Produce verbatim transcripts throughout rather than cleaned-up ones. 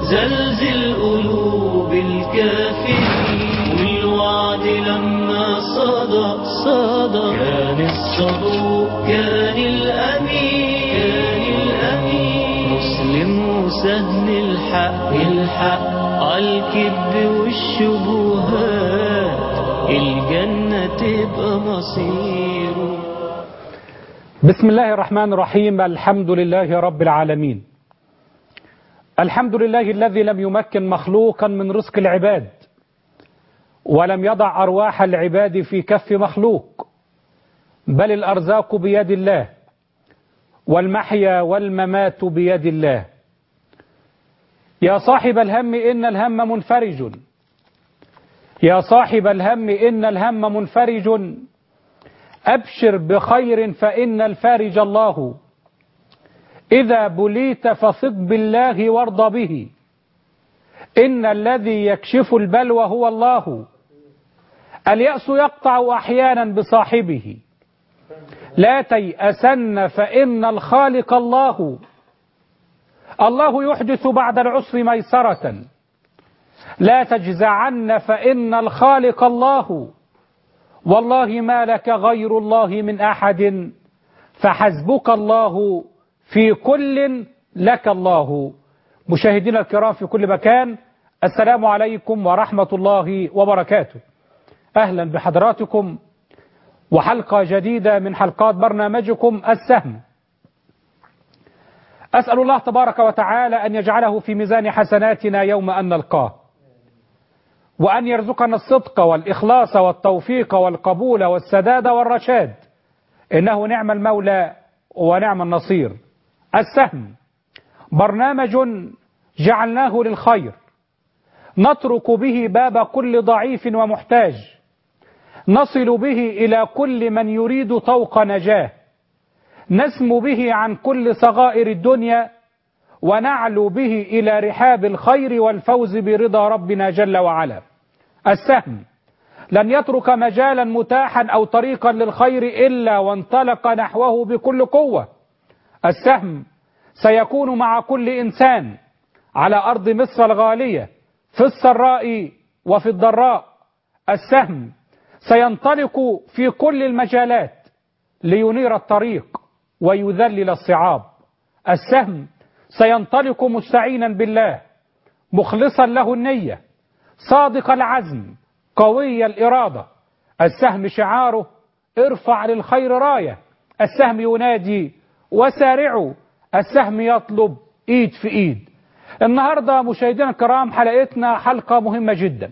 زلزل قلوب الكافرين، والوعد لما صدى صدى كان الصدوق كان الأمين كان الأمين مسلم وسهل الحق الحق عالكذب والشبهات الجنة تبقى مصيره. بسم الله الرحمن الرحيم. الحمد لله رب العالمين. الحمد لله الذي لم يمكن مخلوقا من رزق العباد، ولم يضع أرواح العباد في كف مخلوق، بل الأرزاق بيد الله، والمحيا والممات بيد الله. يا صاحب الهم إن الهم منفرج، يا صاحب الهم إن الهم منفرج، أبشر بخير فإن الفارج الله. إذا بليت فثق بالله وارض به، إن الذي يكشف البلوى هو الله. اليأس يقطع أحيانا بصاحبه، لا تيأسن فإن الخالق الله. الله يحدث بعد العسر ميسرة، لا تجزعن فإن الخالق الله. والله ما لك غير الله من أحد، فحسبك الله في كل لك الله. مشاهدينا الكرام في كل مكان، السلام عليكم ورحمة الله وبركاته. أهلا بحضراتكم وحلقة جديدة من حلقات برنامجكم السهم. أسأل الله تبارك وتعالى أن يجعله في ميزان حسناتنا يوم أن نلقاه، وأن يرزقنا الصدق والإخلاص والتوفيق والقبول والسداد والرشاد، إنه نعم المولى ونعم النصير. السهم برنامج جعلناه للخير، نترك به باب كل ضعيف ومحتاج، نصل به إلى كل من يريد طوق نجاه، نسمو به عن كل صغائر الدنيا، ونعلو به إلى رحاب الخير والفوز برضا ربنا جل وعلا. السهم لن يترك مجالا متاحا أو طريقا للخير إلا وانطلق نحوه بكل قوة. السهم سيكون مع كل إنسان على أرض مصر الغالية في السراء وفي الضراء. السهم سينطلق في كل المجالات لينير الطريق ويذلل الصعاب. السهم سينطلق مستعينا بالله، مخلصا له النية، صادق العزم، قوي الإرادة. السهم شعاره ارفع للخير راية. السهم ينادي وسارعوا. السهم يطلب ايد في ايد. النهاردة مشاهدينا الكرام حلقتنا حلقة مهمة جدا،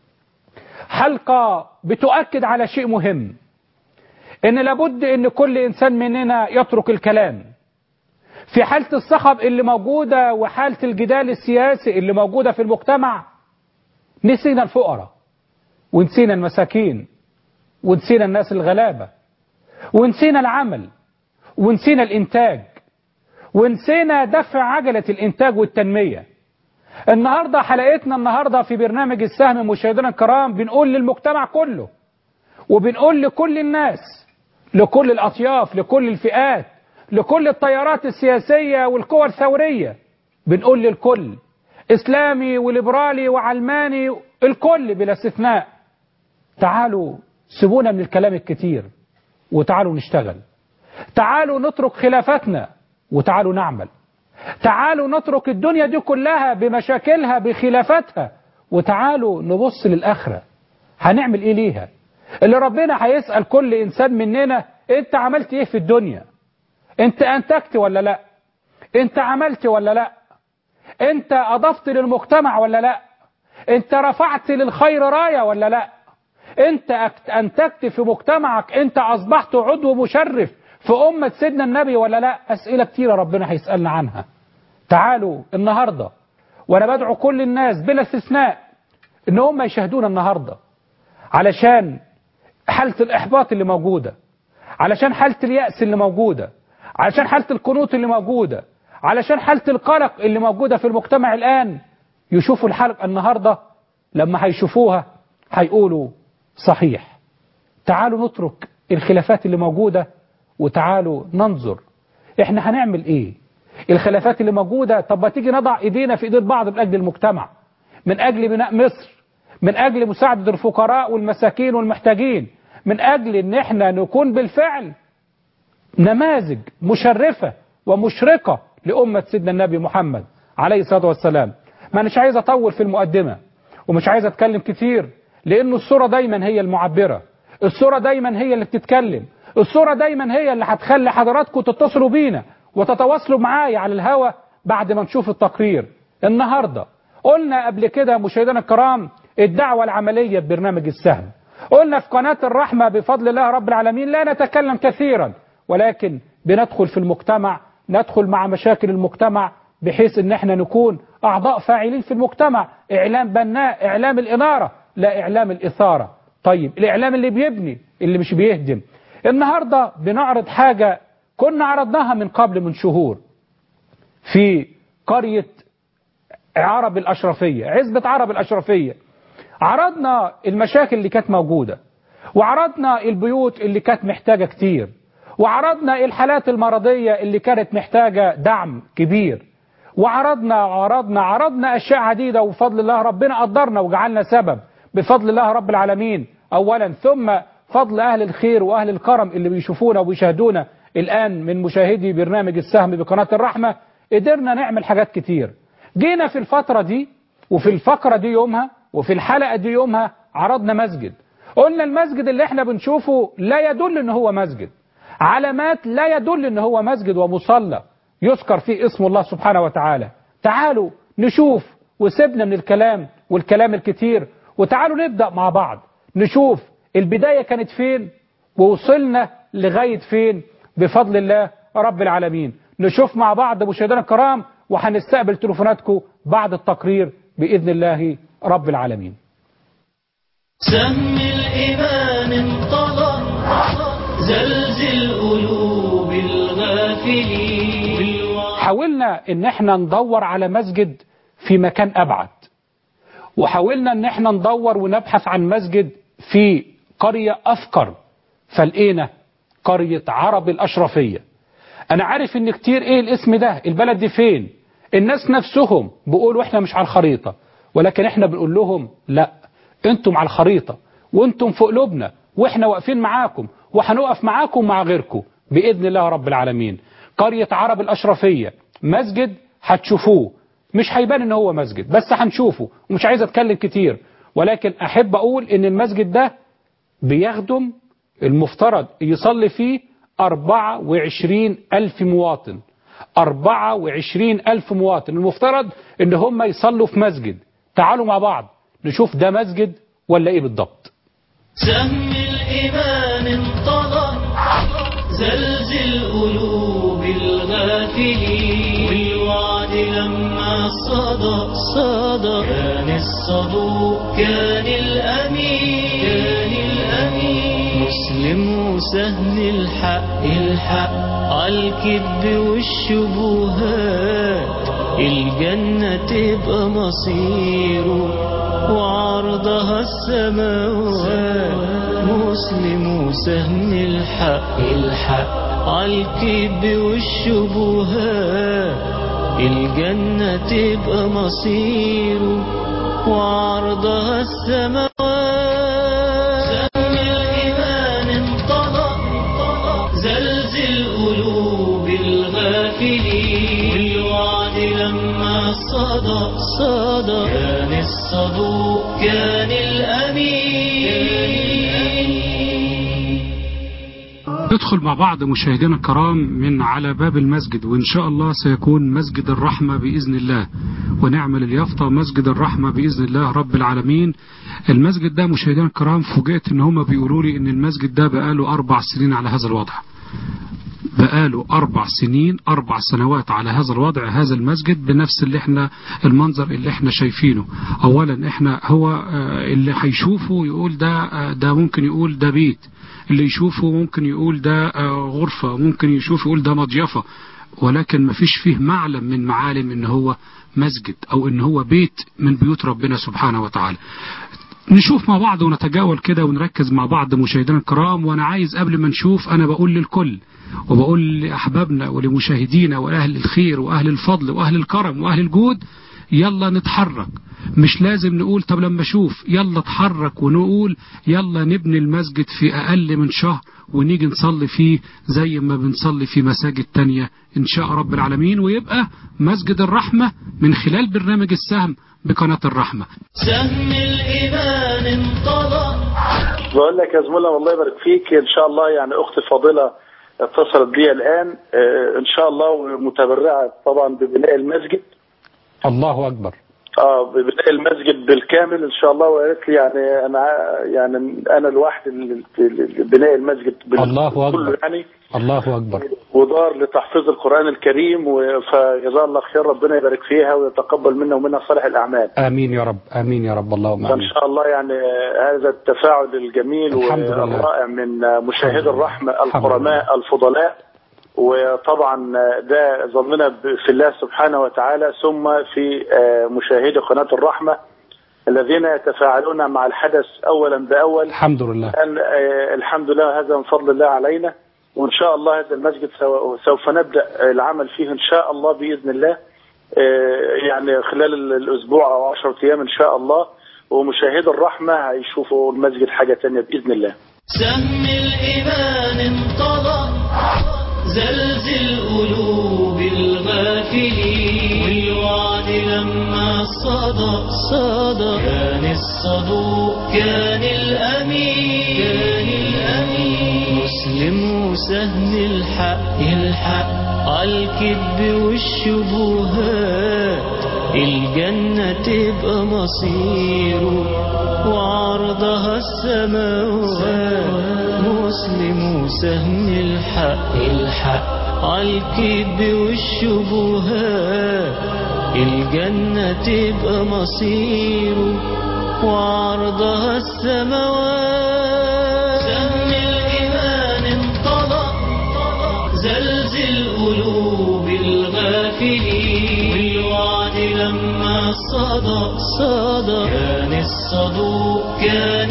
حلقة بتؤكد على شيء مهم، ان لابد ان كل انسان مننا يترك الكلام. في حالة الصخب اللي موجودة وحالة الجدال السياسي اللي موجودة في المجتمع، نسينا الفقراء، ونسينا المساكين، ونسينا الناس الغلابة، ونسينا العمل، ونسينا الإنتاج، ونسينا دفع عجلة الإنتاج والتنمية. النهاردة حلقتنا النهاردة في برنامج السهم مشاهدينا الكرام بنقول للمجتمع كله، وبنقول لكل الناس، لكل الأطياف، لكل الفئات، لكل التيارات السياسية والقوى الثورية، بنقول للكل، إسلامي وليبرالي وعلماني، الكل بلا استثناء، تعالوا سيبونا من الكلام الكتير وتعالوا نشتغل. تعالوا نترك خلافاتنا وتعالوا نعمل. تعالوا نترك الدنيا دي كلها بمشاكلها بخلافاتها وتعالوا نبص للآخرة. هنعمل ايه ليها؟ اللي ربنا هيسأل كل إنسان مننا، انت عملت ايه في الدنيا؟ انت انتجت ولا لا؟ انت عملت ولا لا؟ انت اضفت للمجتمع ولا لا؟ انت رفعت للخير راية ولا لا؟ انت انتجت في مجتمعك، انت اصبحت عضو مشرف في أمة سيدنا النبي ولا لا؟ أسئلة كتيرة ربنا هيسألنا عنها. تعالوا النهاردة، وانا بدعو كل الناس بلا استثناء ان هم يشاهدونا النهاردة، علشان حالة الإحباط اللي موجودة، علشان حالة اليأس اللي موجودة، علشان حالة القنوط اللي موجودة، علشان حالة القلق اللي موجودة في المجتمع الآن، يشوفوا الحلقة النهاردة، لما هيشوفوها هيقولوا صحيح. تعالوا نترك الخلافات اللي موجودة وتعالوا ننظر احنا هنعمل ايه. الخلافات اللي موجودة. طب ما تيجي نضع ايدينا في ايدين بعض من اجل المجتمع، من اجل بناء مصر، من اجل مساعدة الفقراء والمساكين والمحتاجين، من اجل ان احنا نكون بالفعل نماذج مشرفة ومشرقة لأمة سيدنا النبي محمد عليه الصلاة والسلام. ما مش عايز أطول في المقدمة ومش عايز أتكلم كتير، لأنه الصورة دايما هي المعبرة، الصورة دايما هي اللي بتتكلم، الصورة دايما هي اللي هتخلي حضراتكم تتصلوا بينا وتتواصلوا معايا على الهوا بعد ما نشوف التقرير. النهاردة قلنا قبل كده مشاهدينا الكرام الدعوة العملية ببرنامج السهم، قلنا في قناة الرحمة بفضل الله رب العالمين لا نتكلم كثيرا، ولكن بندخل في المجتمع، ندخل مع مشاكل المجتمع بحيث ان احنا نكون اعضاء فاعلين في المجتمع. اعلام بناء، اعلام الانارة لا اعلام الاثارة. طيب الاعلام اللي بيبني اللي مش بيهدم. النهاردة بنعرض حاجة كنا عرضناها من قبل من شهور في قرية عرب الاشرفية، عزبة عرب الاشرفية. عرضنا المشاكل اللي كانت موجودة، وعرضنا البيوت اللي كانت محتاجة كتير، وعرضنا الحالات المرضية اللي كانت محتاجة دعم كبير، وعرضنا عرضنا عرضنا أشياء عديدة، وبفضل الله ربنا قدرنا وجعلنا سبب بفضل الله رب العالمين أولا، ثم فضل أهل الخير وأهل الكرم اللي بيشوفونا وبيشاهدونا الآن من مشاهدي برنامج السهم بقناة الرحمة. قدرنا نعمل حاجات كتير. جينا في الفترة دي وفي الفقرة دي يومها وفي الحلقة دي يومها عرضنا مسجد. قلنا المسجد اللي احنا بنشوفه لا يدل ان هو مسجد، علامات لا يدل ان هو مسجد ومصلى يذكر فيه اسم الله سبحانه وتعالى. تعالوا نشوف وسيبنا من الكلام والكلام الكتير، وتعالوا نبدأ مع بعض نشوف البداية كانت فين ووصلنا لغاية فين بفضل الله رب العالمين. نشوف مع بعض مشاهدينا الكرام، وهنستقبل تليفوناتكم بعد التقرير بإذن الله رب العالمين. سم الإيمان انطلق زلزل قلوب الغافلين. حاولنا ان احنا ندور على مسجد في مكان ابعد، وحاولنا ان احنا ندور ونبحث عن مسجد في قرية افقر، فلقينا قرية عرب الاشرفية. انا عارف ان كتير ايه الاسم ده، البلد دي فين؟ الناس نفسهم بيقولوا احنا مش على الخريطة، ولكن احنا بنقول لهم لا، انتم على الخريطة وانتم في قلوبنا، واحنا واقفين معاكم وهنقف معاكم مع غيركم بإذن الله رب العالمين. قرية عرب الأشرفية مسجد هتشوفوه، مش هيبان ان هو مسجد بس هنشوفه، ومش عايز اتكلم كتير، ولكن احب اقول ان المسجد ده بيخدم المفترض يصلي فيه أربعة وعشرين ألف مواطن. أربعة وعشرين ألف مواطن المفترض ان هم يصلوا في مسجد. تعالوا مع بعض نشوف ده مسجد ولا ايه بالضبط. سم الإيمان انطلق زلزل قلوب الغافلين، والوعد لما صدق صدق كان الصدوق كان الأمين كان الأمين. مسلم وسهم الحق الحق عالكذب والشبهات، الجنة تبقى مصيره وعرضها السماوات. مسلم وسهم الحق الحق عالكذب والشبهات، الجنة تبقى مصيره وعرضها السماوات. سهم الإيمان انطلق زلزل قلوب الغافلين، والوعد لما صدق صدق كان الصدوق كان الأمين. ندخل مع بعض مشاهدينا الكرام من على باب المسجد، وإن شاء الله سيكون مسجد الرحمة بإذن الله، ونعمل اليافطة مسجد الرحمة بإذن الله رب العالمين. المسجد ده مشاهدينا الكرام فوجئت إن هم بيقولوا لي إن المسجد ده بقاله أربع سنين على هذا الوضع، بقاله أربع سنين أربع سنوات على هذا الوضع. هذا المسجد بنفس اللي احنا المنظر اللي احنا شايفينه. أولا احنا هو اللي هيشوفه يقول ده ده ممكن يقول ده بيت، اللي يشوفه ممكن يقول ده غرفة، ممكن يشوف يقول ده مضيفة، ولكن ما فيش فيه معلم من معالم ان هو مسجد او ان هو بيت من بيوت ربنا سبحانه وتعالى. نشوف مع بعض ونتجاول كده ونركز مع بعض مشاهدينا الكرام. وانا عايز قبل ما نشوف انا بقول للكل وبقول لأحبابنا ولمشاهدينا وأهل الخير وأهل الفضل وأهل الكرم وأهل الجود، يلا نتحرك. مش لازم نقول طب لما اشوف، يلا اتحرك ونقول يلا نبني المسجد في أقل من شهر ونيجي نصلي فيه زي ما بنصلي في مساجد تانية إن شاء رب العالمين، ويبقى مسجد الرحمة من خلال برنامج السهم بقناة الرحمة. سهم الإيمان انطلق. بقول لك يا زميلة والله يبارك فيك، إن شاء الله يعني أختي الفاضلة اتصلت بي الآن إن شاء الله، متبرعة طبعا ببناء المسجد. الله أكبر. اه ببناء المسجد بالكامل ان شاء الله، وقالت لي يعني انا يعني انا لوحدي بناء المسجد الله اكبر يعني الله اكبر، ودار لتحفيظ القرآن الكريم، فجزاها الله خير، ربنا يبارك فيها ويتقبل منا ومنها صالح الاعمال. امين يا رب، امين يا رب، اللهم امين. ان شاء الله يعني هذا التفاعل الجميل والرائع من مشاهدي الرحمة الكرماء الفضلاء، وطبعا ده ظننا في الله سبحانه وتعالى، ثم في مشاهدي قناة الرحمة الذين يتفاعلون مع الحدث أولا بأول. الحمد لله. الحمد لله، هذا من فضل الله علينا، وإن شاء الله هذا المسجد سوف نبدأ العمل فيه إن شاء الله بإذن الله، يعني خلال الأسبوع أو عشرة أيام إن شاء الله، ومشاهدي الرحمة هيشوفوا المسجد حاجة تانية بإذن الله. سهم الإيمان انطلق، زلزل قلوب الغافلين، والوعد لما صدق صدق، كان الصدوق كان الأمين كان الأمين، مسلم وسهم الحق الحق، عالكذب والشبهات الجنة تبقى مصيره، وعرضها السماوات، مسلم وسهم الحق الحق، عالكذب والشبهات الجنة تبقى مصيره، وعرضها السماوات. سهم الإيمان انطلق، زلزل قلوب الغافلين، والوعد لما صدق صدق، كان الصدوق كان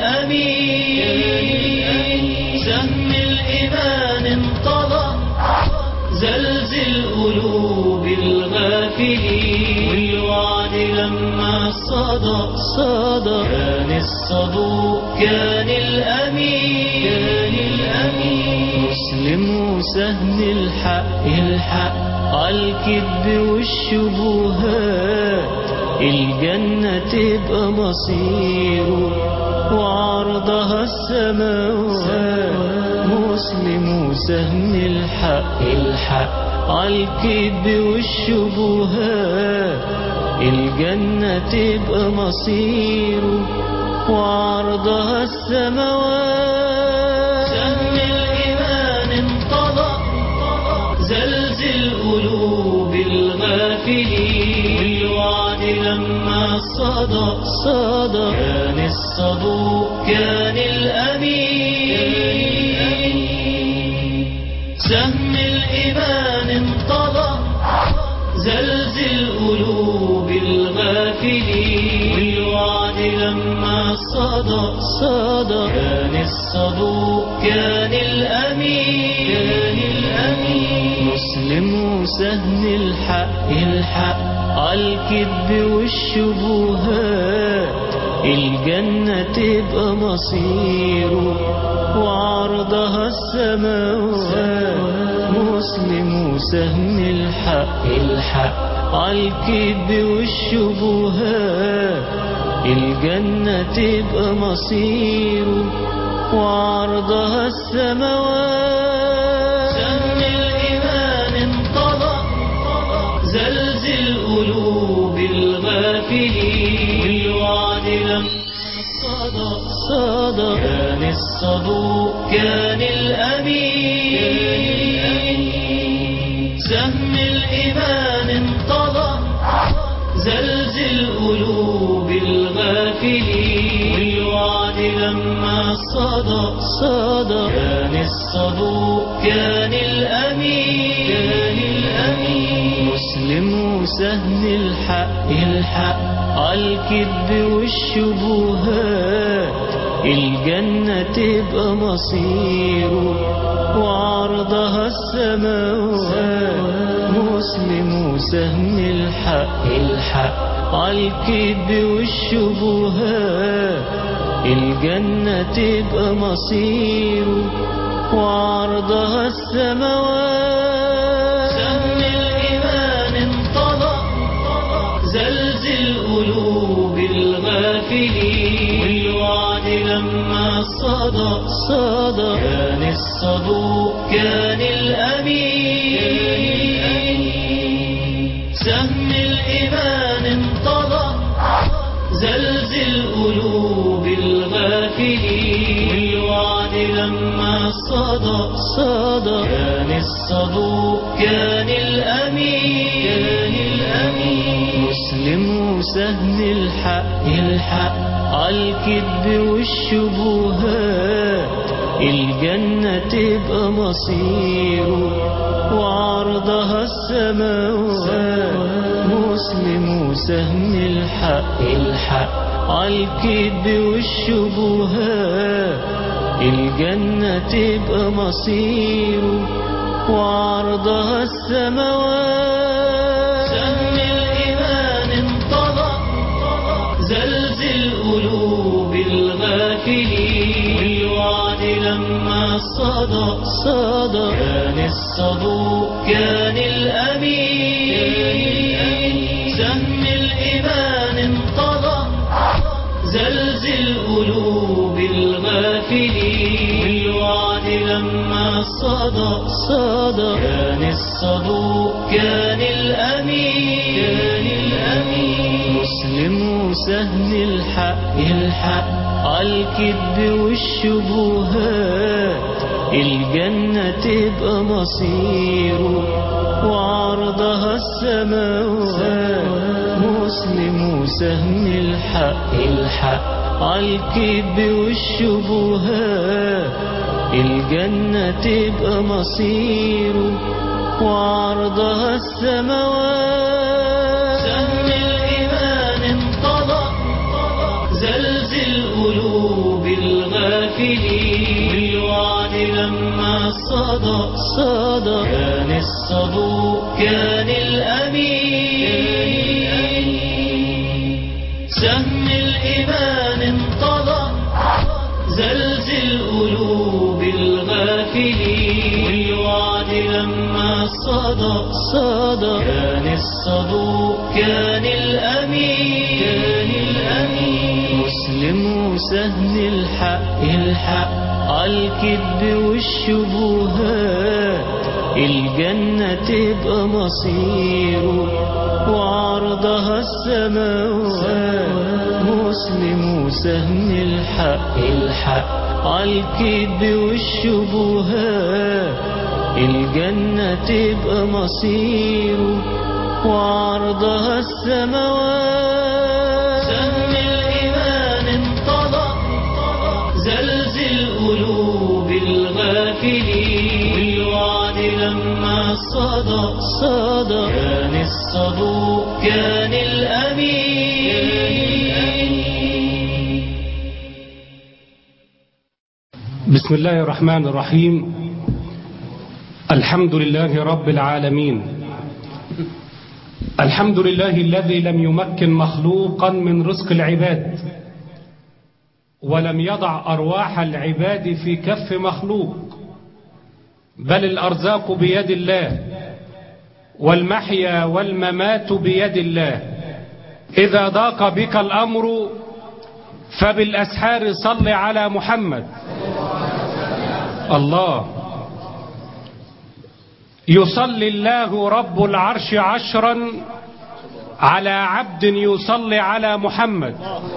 الأمين. سهم الإيمان انطلق، زلزل قلوب الغافلين، والوعد لما صدق صدق، كان الصدوق كان الأمين كان الأمين، مسلم وسهم الحق الحق، عالكذب والشبهات الجنة تبقى مصيره، وعرضها السماوات، مسلم وسهم الحق الحق، عالكذب والشبهات الجنة تبقى مصيره، وعرضها السماوات. سهم الإيمان انطلق، زلزل قلوب الغافلين، والوعد لما صدق صدق، كان الصدوق كان الأمين. سهم الإيمان انطلق، زلزل قلوب الغافلين، والوعد لما صدق صدق، كان الصدوق كان الأمين كان الأمين، مسلم وسهم الحق الحق، عالكذب والشبهات الجنة تبقى مصيره، وعرضها السماوات، مسلم وسهم الحق الحق، عالكذب والشبهات الجنة تبقى مصيره، وعرضها السماوات. سهم الإيمان انطلق، زلزل قلوب الغافلين، والوعد لما صدق صدق، كان الصدوق كان الأمين. سهم الإيمان انطلق، زلزل قلوب الغافلين، والوعد لما صدق صدق، كان الصدوق كان الأمين كان الأمين، مسلم وسهم الحق الحق، عالكذب والشبهات الجنة تبقى مصيره وعرضها السماوات مسلم وسهم الحق الحق عالكذب والشبهات الجنة تبقى مصيره وعرضها السماوات سهم الإيمان انطلق زلزل قلوب الغافلين والوعد لما صدق صدق كان الصدوق كان الأمين سهم الإيمان انطلق زلزل قلوب الغافلين والوعد لما صدق صدق كان الصدوق كان الأمين كان الأمين مسلم وسهم الحق الحق عالكذب والشبهات الجنة تبقى مصيره وعرضها السماوات مسلم وسهم الحق الحق عالكذب والشبهات الجنة تبقى مصيره وعرضها السماوات سهم الإيمان انطلق زلزل قلوب الغافلين والوعد لما صدق صدق كان الصدوق كان الأمين سهم الإيمان انطلق زلزل قلوب الغافلين والوعد لما صدق صدق كان الصدوق كان الأمين كان الأمين مسلم وسهم الحق الحق عالكذب والشبهات الجنة تبقى مصيره وعرضها السماوات مسلم وسهم الحق الحق عالكذب والشبهات الجنة تبقى مصيره وعرضها السماوات سهم الإيمان انطلق زلزل قلوب الغافلين والوعد لما صدق صدق كان الصدوق كان الأمين سهم الإيمان انطلق زلزل قلوب الغافلين والوعد لما صدق صدق كان الصدوق كان الأمين كان الأمين مسلم وسهم الحق الحق عالكذب والشبهات الجنة تبقى مصيره وعرضها السماوات مسلم وسهم الحق الحق عالكذب والشبهات الجنة تبقى مصيره وعرضها السماوات سهم الإيمان انطلق زلزل قلوب الغافلين والوعد لما صدق صدق كان الصدوق كان الأمين بسم الله الرحمن الرحيم الحمد لله رب العالمين الحمد لله الذي لم يمكن مخلوقا من رزق العباد ولم يضع أرواح العباد في كف مخلوق بل الأرزاق بيد الله والمحيا والممات بيد الله إذا ضاق بك الأمر فبالأسحار صل على محمد الله يصلي الله رب العرش عشرا على عبد يصلي على محمد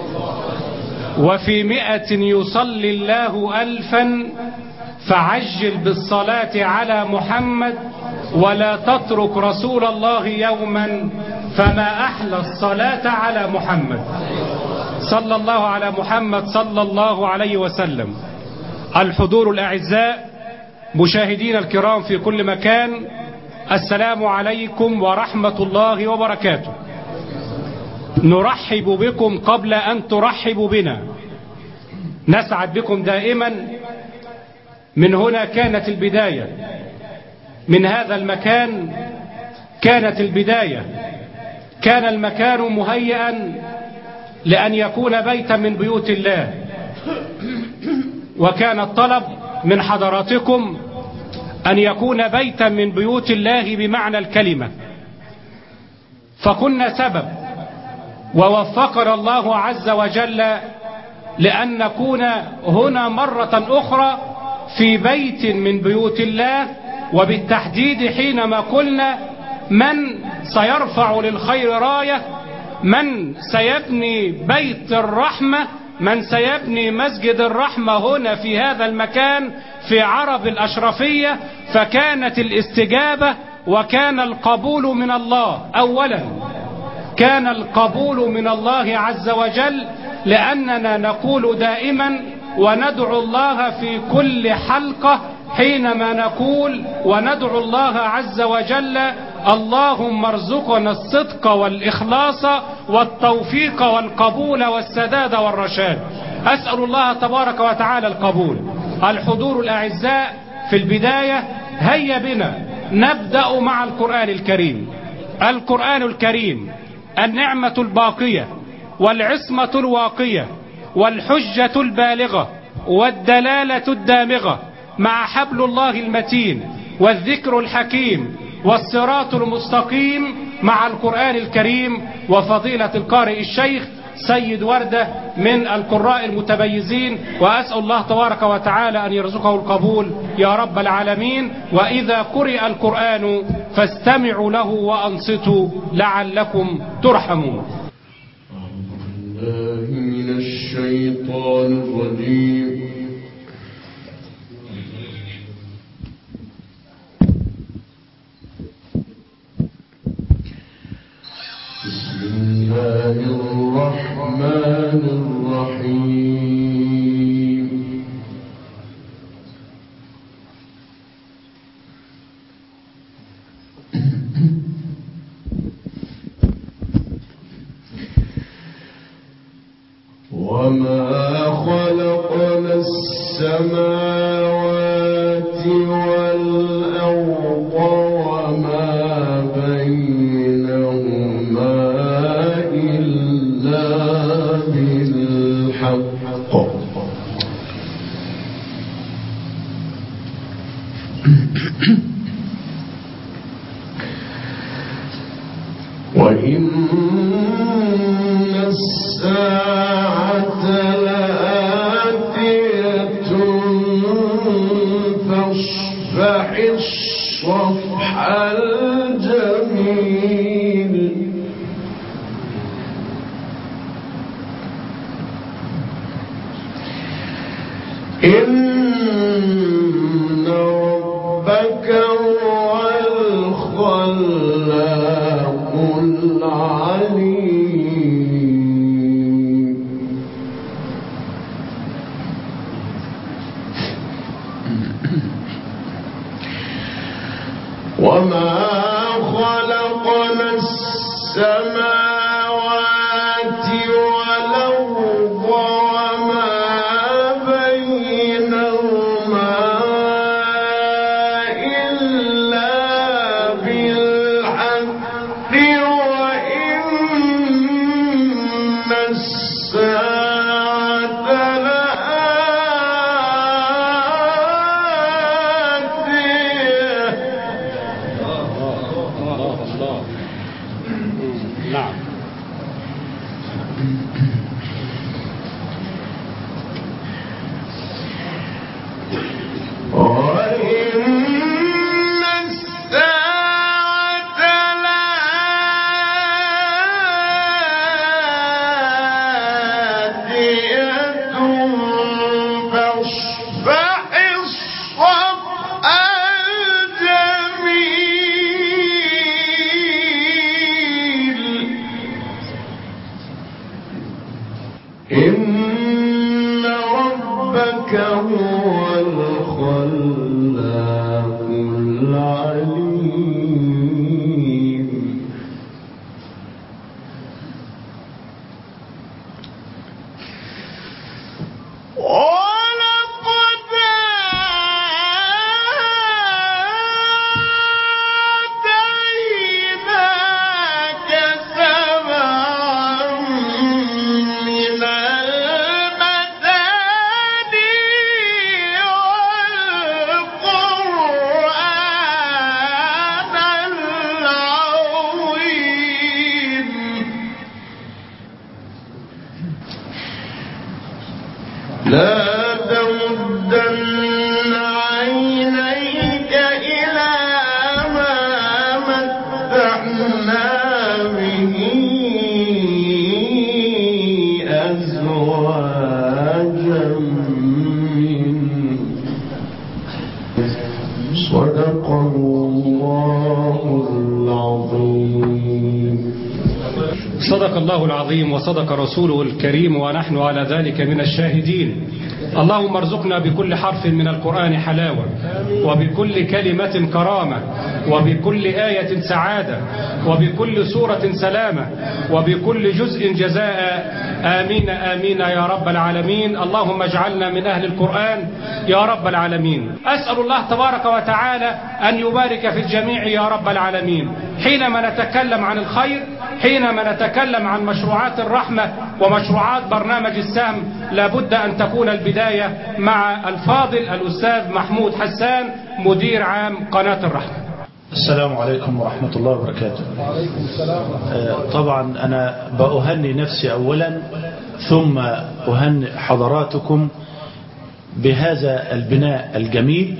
وفي مئة يصلي الله ألفا فعجل بالصلاة على محمد ولا تترك رسول الله يوما فما أحلى الصلاة على محمد صلى الله على محمد صلى الله عليه وسلم. الحضور الأعزاء مشاهدين الكرام في كل مكان، السلام عليكم ورحمة الله وبركاته. نرحب بكم قبل أن ترحبوا بنا، نسعد بكم دائما. من هنا كانت البداية، من هذا المكان كانت البداية. كان المكان مهيئا لأن يكون بيتا من بيوت الله، وكان الطلب من حضراتكم أن يكون بيتا من بيوت الله بمعنى الكلمة، فكنا سبب ووفقنا الله عز وجل لأن نكون هنا مرة أخرى في بيت من بيوت الله، وبالتحديد حينما قلنا من سيرفع للخير راية، من سيبني بيت الرحمة، من سيبني مسجد الرحمة هنا في هذا المكان في عرب الأشرفية. فكانت الاستجابة وكان القبول من الله. أولا كان القبول من الله عز وجل لأننا نقول دائما وندعو الله في كل حلقة حينما نقول وندعو الله عز وجل اللهم ارزقنا الصدق والإخلاص والتوفيق والقبول والسداد والرشاد. أسأل الله تبارك وتعالى القبول. الحضور الأعزاء، في البداية هيا بنا نبدأ مع القرآن الكريم. القرآن الكريم النعمة الباقية والعصمة الواقية والحجة البالغة والدلالة الدامغة، مع حبل الله المتين والذكر الحكيم والصراط المستقيم، مع القرآن الكريم وفضيلة القارئ الشيخ سيد وردة من القراء المتميزين. وأسأل الله تبارك وتعالى أن يرزقه القبول يا رب العالمين. وإذا قرئ القرآن فاستمعوا له وأنصتوا لعلكم ترحمون. من الشيطان الرجيم. بسم الله الرحمن الرحيم. وما خلقنا السماوات والأرض وما بينهما إلا بالحق وإن الساعة لآتية فاصفح الصفح الجميل. إن ربك هو الخلاق العليم. وما خلقنا السماوات والأرض وما بينهما إلا بالحق وإن الساعة لآتية. نعم. وإن الساعة لآتية فاصفح الصفح الجميل. لا تمدن عينيك إلى ما متعنا به أزواجا منهم صدق الله العظيم. صدق الله العظيم وصدق رسوله الكريم ونحن على ذلك من الشاهدين. اللهم ارزقنا بكل حرف من القرآن حلاوة، وبكل كلمة كرامة، وبكل آية سعادة، وبكل سورة سلامة، وبكل جزء جزاء. آمين آمين يا رب العالمين. اللهم اجعلنا من أهل القرآن يا رب العالمين. أسأل الله تبارك وتعالى أن يبارك في الجميع يا رب العالمين. حينما نتكلم عن الخير، حينما نتكلم عن مشروعات الرحمة ومشروعات برنامج السهم، لابد أن تكون البداية مع الفاضل الأستاذ محمود حسان مدير عام قناة الرحمة. السلام عليكم ورحمة الله وبركاته. طبعا أنا بأهني نفسي أولا ثم أهنئ حضراتكم بهذا البناء الجميل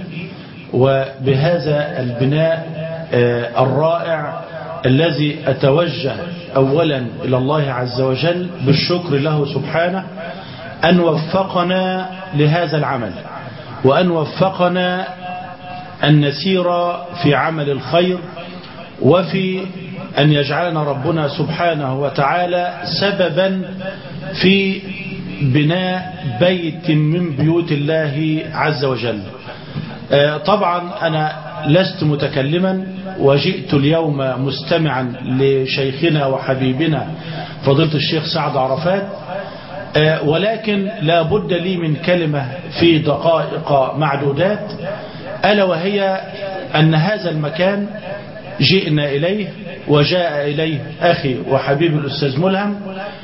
وبهذا البناء الرائع الذي أتوجه أولا إلى الله عز وجل بالشكر له سبحانه أن وفقنا لهذا العمل، وأن وفقنا أن نسير في عمل الخير، وفي أن يجعلنا ربنا سبحانه وتعالى سببا في بناء بيت من بيوت الله عز وجل. طبعا أنا لست متكلما، وجئت اليوم مستمعا لشيخنا وحبيبنا فضيلة الشيخ سعد عرفات، ولكن لا بد لي من كلمة في دقائق معدودات، ألا وهي أن هذا المكان جئنا إليه وجاء إليه أخي وحبيب الأستاذ ملهم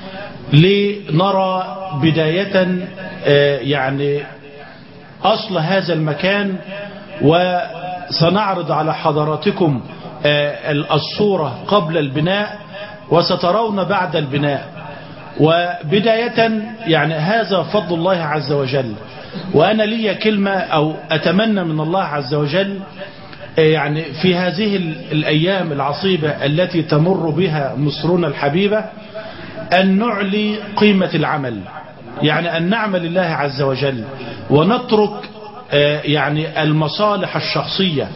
لنرى بداية يعني أصل هذا المكان، وسنعرض على حضراتكم الصورة قبل البناء وسترون بعد البناء. وبداية يعني هذا فضل الله عز وجل، وأنا لي كلمة أو أتمنى من الله عز وجل يعني في هذه الأيام العصيبة التي تمر بها مصرنا الحبيبة أن نعلي قيمة العمل، يعني أن نعمل لله عز وجل ونترك يعني المصالح الشخصية،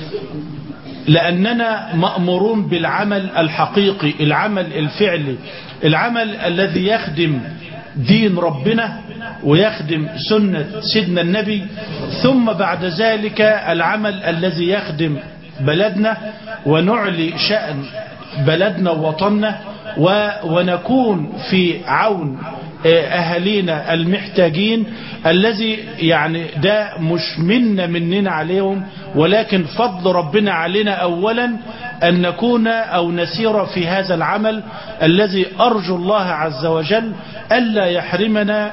لأننا مأمورون بالعمل الحقيقي، العمل الفعلي، العمل الذي يخدم دين ربنا ويخدم سنة سيدنا النبي، ثم بعد ذلك العمل الذي يخدم بلدنا ونعلي شأن بلدنا ووطننا، ونكون في عون أهالينا المحتاجين، الذي يعني ده مش منا مننا عليهم، ولكن فضل ربنا علينا أولا أن نكون أو نسير في هذا العمل الذي أرجو الله عز وجل ألا يحرمنا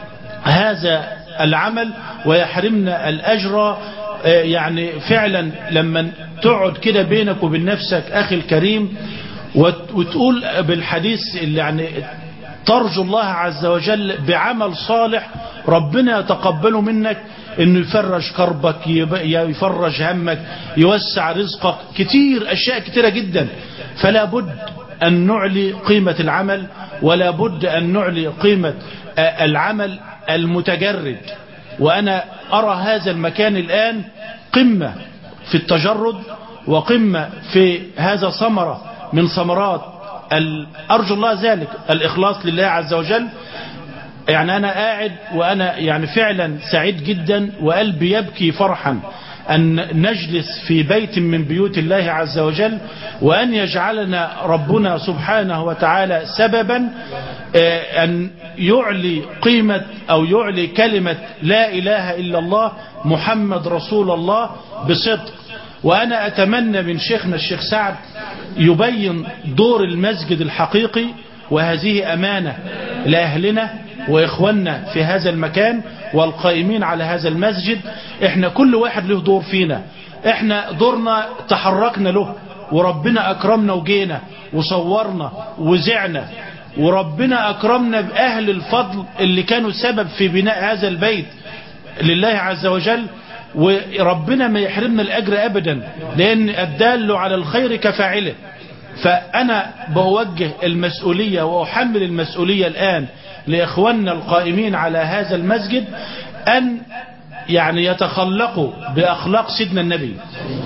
هذا العمل ويحرمنا الأجر. يعني فعلا لما تقعد كده بينك وبين نفسك أخي الكريم وتقول بالحديث اللي يعني ترجو الله عز وجل بعمل صالح ربنا يتقبله منك، انه يفرج كربك، يفرج همك، يوسع رزقك، كتير اشياء كتيرة جدا. فلا بد ان نعلي قيمة العمل، ولا بد ان نعلي قيمة العمل المتجرد. وانا ارى هذا المكان الان قمة في التجرد، وقمة في هذا ثمرة من ثمرات أرجو الله ذلك الإخلاص لله عز وجل. يعني أنا قاعد وأنا يعني فعلا سعيد جدا وقلبي يبكي فرحا أن نجلس في بيت من بيوت الله عز وجل، وأن يجعلنا ربنا سبحانه وتعالى سببا أن يعلي قيمة أو يعلي كلمة لا إله إلا الله محمد رسول الله بصدق. وأنا أتمنى من شيخنا الشيخ سعد يبين دور المسجد الحقيقي، وهذه أمانة لأهلنا وإخواننا في هذا المكان والقائمين على هذا المسجد. احنا كل واحد له دور فينا، احنا دورنا تحركنا له، وربنا أكرمنا وجينا وصورنا وزعنا. وربنا أكرمنا بأهل الفضل اللي كانوا سبب في بناء هذا البيت لله عز وجل، وربنا ما يحرمنا الأجر أبدا، لأن الدال على الخير كفاعله. فأنا بوجه المسؤولية وأحمل المسؤولية الآن لإخواننا القائمين على هذا المسجد أن يعني يتخلقوا بأخلاق سيدنا النبي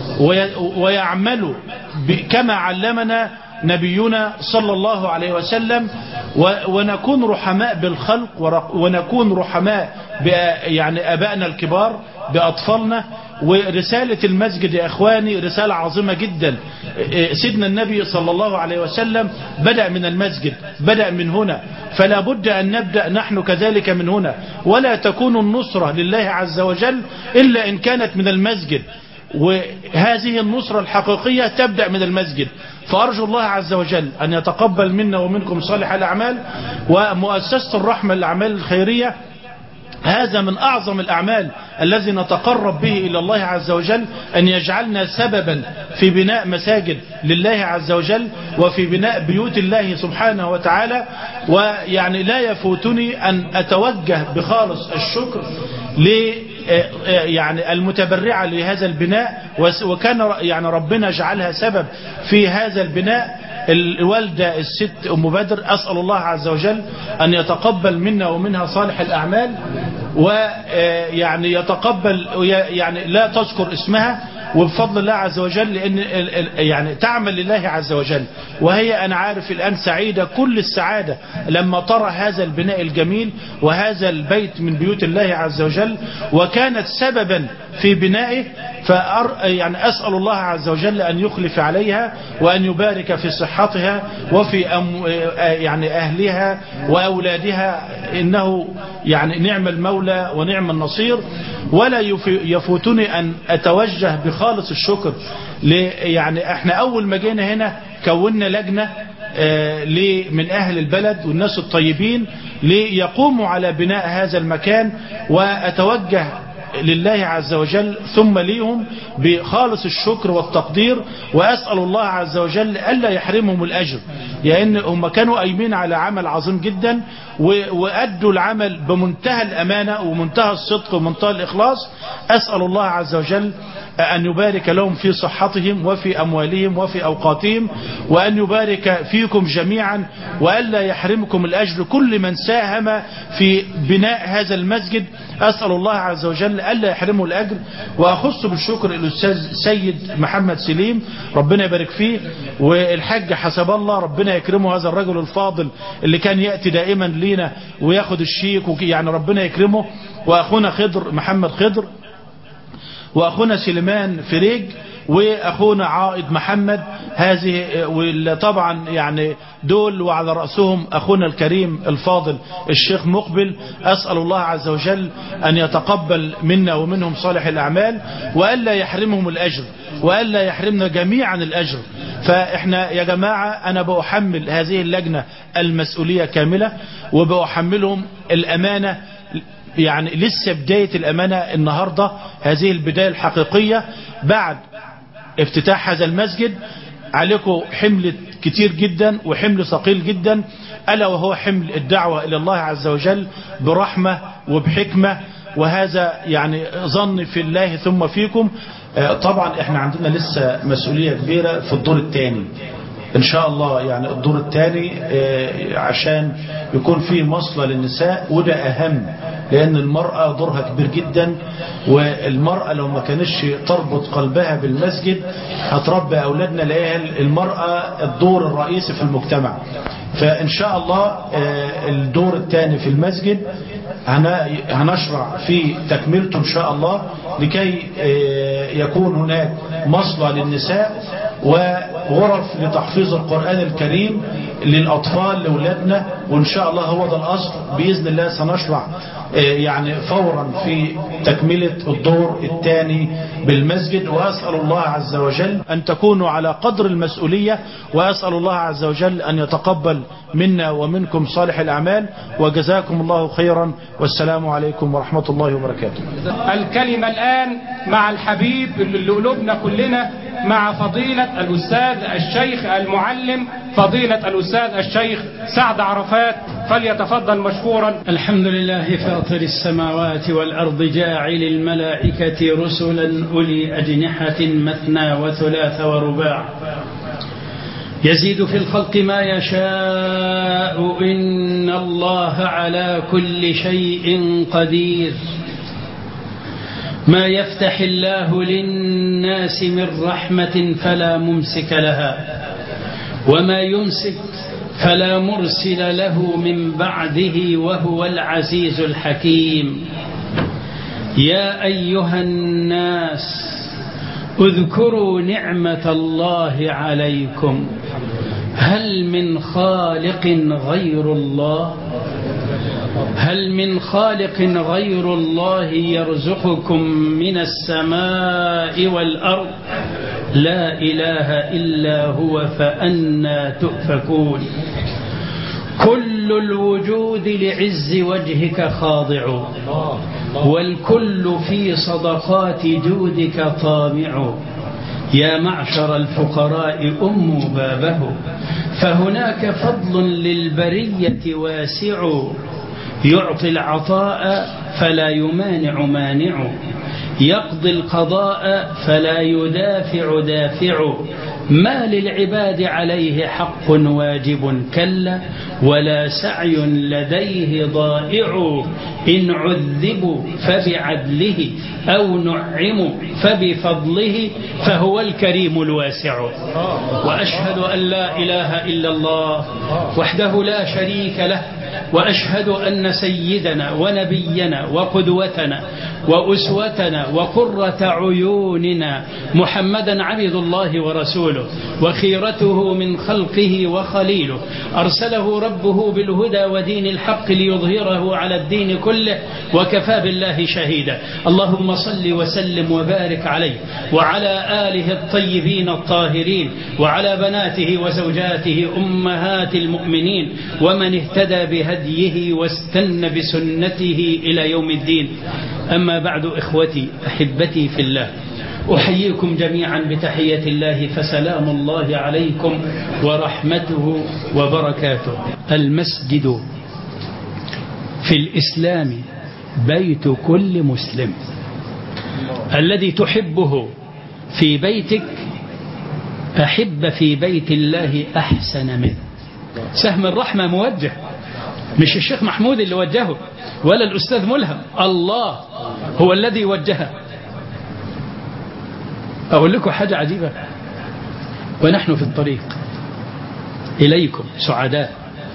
ويعملوا كما علمنا نبينا صلى الله عليه وسلم، ونكون رحماء بالخلق، ونكون رحماء يعني أبائنا الكبار بأطفالنا. ورسالة المسجد يا إخواني رسالة عظيمة جدا. سيدنا النبي صلى الله عليه وسلم بدأ من المسجد، بدأ من هنا، فلا بد أن نبدأ نحن كذلك من هنا. ولا تكون النصرة لله عز وجل إلا إن كانت من المسجد، وهذه النصرة الحقيقية تبدأ من المسجد. فأرجو الله عز وجل أن يتقبل منا ومنكم صالح الأعمال. ومؤسسة الرحمة للأعمال الخيرية هذا من أعظم الأعمال الذي نتقرب به إلى الله عز وجل، أن يجعلنا سببا في بناء مساجد لله عز وجل وفي بناء بيوت الله سبحانه وتعالى. ويعني لا يفوتني أن أتوجه بخالص الشكر ل يعني المتبرعة لهذا البناء، وكان يعني ربنا جعلها سبب في هذا البناء الوالدة الست أم بدر. أسأل الله عز وجل أن يتقبل منا ومنها صالح الأعمال، ويعني يتقبل يعني لا تذكر اسمها، وبفضل الله عز وجل لأن يعني تعمل لله عز وجل، وهي أنا عارف الآن سعيدة كل السعادة لما ترى هذا البناء الجميل وهذا البيت من بيوت الله عز وجل، وكانت سببا في بنائه. فأر يعني أسأل الله عز وجل أن يخلف عليها وأن يبارك في صحتها وفي أم يعني أهلها وأولادها، إنه يعني نعم المولى ونعم النصير. ولا يفوتني أن أتوجه بخالص الشكر يعني احنا أول ما جينا هنا كونا لجنة من أهل البلد والناس الطيبين ليقوموا على بناء هذا المكان، وأتوجه لله عز وجل ثم ليهم بخالص الشكر والتقدير، وأسأل الله عز وجل ألا يحرمهم الأجر، لأن هم كانوا قايمين على عمل عظيم جدا وأدوا العمل بمنتهى الأمانة ومنتهى الصدق ومنتهى الإخلاص. أسأل الله عز وجل أن يبارك لهم في صحتهم وفي أموالهم وفي أوقاتهم، وأن يبارك فيكم جميعا، وألا يحرمكم الأجر كل من ساهم في بناء هذا المسجد. أسأل الله عز وجل ألا يحرمه الأجر. وأخص بالشكر الأستاذ سيد محمد سليم ربنا يبارك فيه، والحاج حسب الله ربنا يكرمه، هذا الرجل الفاضل اللي كان يأتي دائما لينا وياخد الشيك يعني ربنا يكرمه. وأخونا خضر محمد خضر، وأخونا سليمان فريج، وأخونا عائد محمد، هذه وطبعا يعني دول، وعلى رأسهم أخونا الكريم الفاضل الشيخ مقبل. أسأل الله عز وجل أن يتقبل منا ومنهم صالح الأعمال، وألا يحرمهم الأجر، وألا يحرمنا جميعا الأجر. فإحنا يا جماعة أنا بأحمل هذه اللجنة المسؤولية كاملة، وبأحملهم الأمانة، يعني لسه بداية الأمانة النهاردة، هذه البداية الحقيقية بعد افتتاح هذا المسجد. عليكم حمل كتير جدا وحمل ثقيل جدا، ألا وهو حمل الدعوة إلى الله عز وجل برحمة وبحكمة، وهذا يعني ظن في الله ثم فيكم. طبعا احنا عندنا لسه مسؤولية كبيرة في الدور الثاني ان شاء الله، يعني الدور الثاني عشان يكون فيه مصلى للنساء، وده اهم، لان المرأة دورها كبير جدا، والمرأة لو ما كانش تربط قلبها بالمسجد هتربي اولادنا، لان المرأة الدور الرئيسي في المجتمع. فان شاء الله الدور الثاني في المسجد هنشرع في تكملته ان شاء الله، لكي يكون هناك مصلى للنساء وغرف لتحفيظ القرآن الكريم للأطفال لأولادنا، وإن شاء الله هو ده الأصل. بإذن الله سنشرع يعني فورا في تكملة الدور الثاني بالمسجد. وأسأل الله عز وجل أن تكونوا على قدر المسؤولية، وأسأل الله عز وجل أن يتقبل منا ومنكم صالح الأعمال، وجزاكم الله خيرا، والسلام عليكم ورحمة الله وبركاته. الكلمة الآن مع الحبيب اللي قلوبنا كلنا مع فضيلة الأستاذ الشيخ المعلم فضيلة الأستاذ الشيخ سعد عرفات، فليتفضل مشكورا. الحمد لله فاطر السماوات والأرض جاعل الملائكة رسلا أولي أجنحة مثنى وثلاث ورباع يزيد في الخلق ما يشاء إن الله على كل شيء قدير. ما يفتح الله للناس من رحمة فلا ممسك لها وما يمسك فلا مرسل له من بعده وهو العزيز الحكيم. يا أيها الناس اذكروا نعمة الله عليكم هل من خالق غير الله هل من خالق غير الله يرزقكم من السماء والأرض لا إله إلا هو فأنى تؤفكون. كل الوجود لعز وجهك خاضع والكل في صدقات جودك طامع. يا معشر الفقراء أموا بابه فهناك فضل للبرية واسع. يعطي العطاء فلا يمانع مانع يقضي القضاء فلا يدافع دافع. ما للعباد عليه حق واجب كلا ولا سعي لديه ضائع. إن عذبوا فبعدله أو نعموا فبفضله فهو الكريم الواسع. وأشهد أن لا إله إلا الله وحده لا شريك له وأشهد أن سيدنا ونبينا وقدوتنا وأسوتنا وقرة عيوننا محمدا عبد الله ورسوله وخيرته من خلقه وخليله أرسله ربه بالهدى ودين الحق ليظهره على الدين كله وكفى بالله شهيدا. اللهم صل وسلم وبارك عليه وعلى آله الطيبين الطاهرين وعلى بناته وزوجاته أمهات المؤمنين ومن اهتدى بهديه واستنى بسنته إلى يوم الدين. أما بعد إخوتي أحبتي في الله أحييكم جميعا بتحية الله فسلام الله عليكم ورحمته وبركاته. المسجد في الإسلام بيت كل مسلم. الذي تحبه في بيتك أحب في بيت الله أحسن منه. سهم الرحمة موجه، مش الشيخ محمود اللي وجهه ولا الأستاذ ملهم، الله هو الذي وجهه. أقول لكم حاجة عجيبة، ونحن في الطريق إليكم سعداء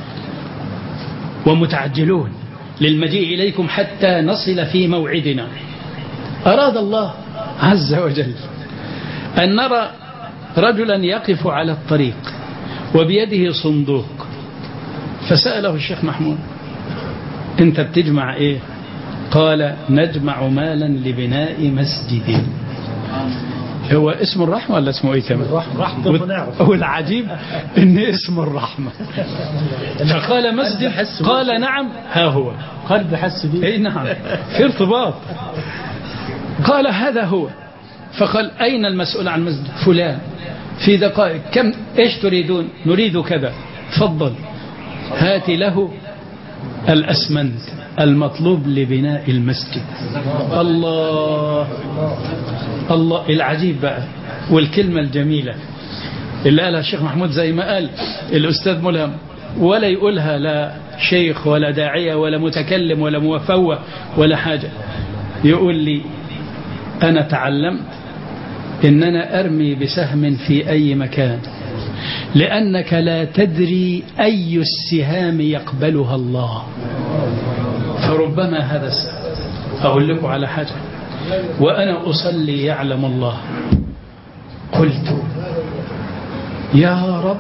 ومتعجلون للمجيء إليكم حتى نصل في موعدنا. أراد الله عز وجل أن نرى رجلا يقف على الطريق وبيده صندوق، فسأله الشيخ محمود أنت بتجمع إيه؟ قال نجمع مالا لبناء مسجد. هو اسم الرحمة ولا اسمه إيه كمان؟ الرحمة. والعجيب إن اسم الرحمة. فقال مسجد، قال نعم ها هو. قلب حس بيه. إيه نعم، في ارتباط. قال هذا هو. فقال أين المسؤول عن مسجد؟ فلان. في دقائق كم إيش تريدون؟ نريد كذا. تفضل هات له الأسمنت المطلوب لبناء المسجد. الله الله العجيب بقى، والكلمة الجميلة اللي قالها الشيخ محمود زي ما قال الأستاذ ملهم، ولا يقولها لا شيخ ولا داعية ولا متكلم ولا مفوه ولا حاجة. يقول لي أنا تعلمت إن أنا أرمي بسهم في أي مكان، لأنك لا تدري أي السهام يقبلها الله، فربما هذا السهم. أقول لكم على حاجة، وأنا أصلي يعلم الله قلت يا رب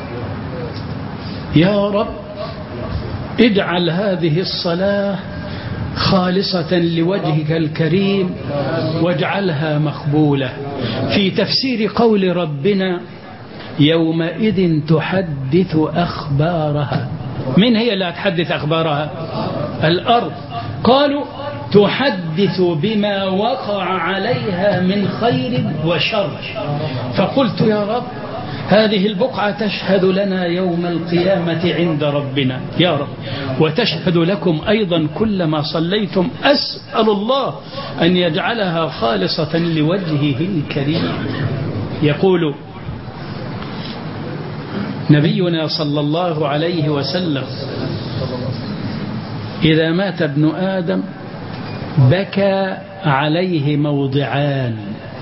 يا رب اجعل هذه الصلاة خالصة لوجهك الكريم واجعلها مقبولة. في تفسير قول ربنا يومئذ تحدث أخبارها، من هي اللي هتحدث أخبارها؟ الأرض. قالوا تحدث بما وقع عليها من خير وشر. فقلت يا رب هذه البقعة تشهد لنا يوم القيامة عند ربنا يا رب، وتشهد لكم أيضا كلما صليتم. أسأل الله أن يجعلها خالصة لوجهه الكريم. يقول نبينا صلى الله عليه وسلم إذا مات ابن آدم بكى عليه موضعان: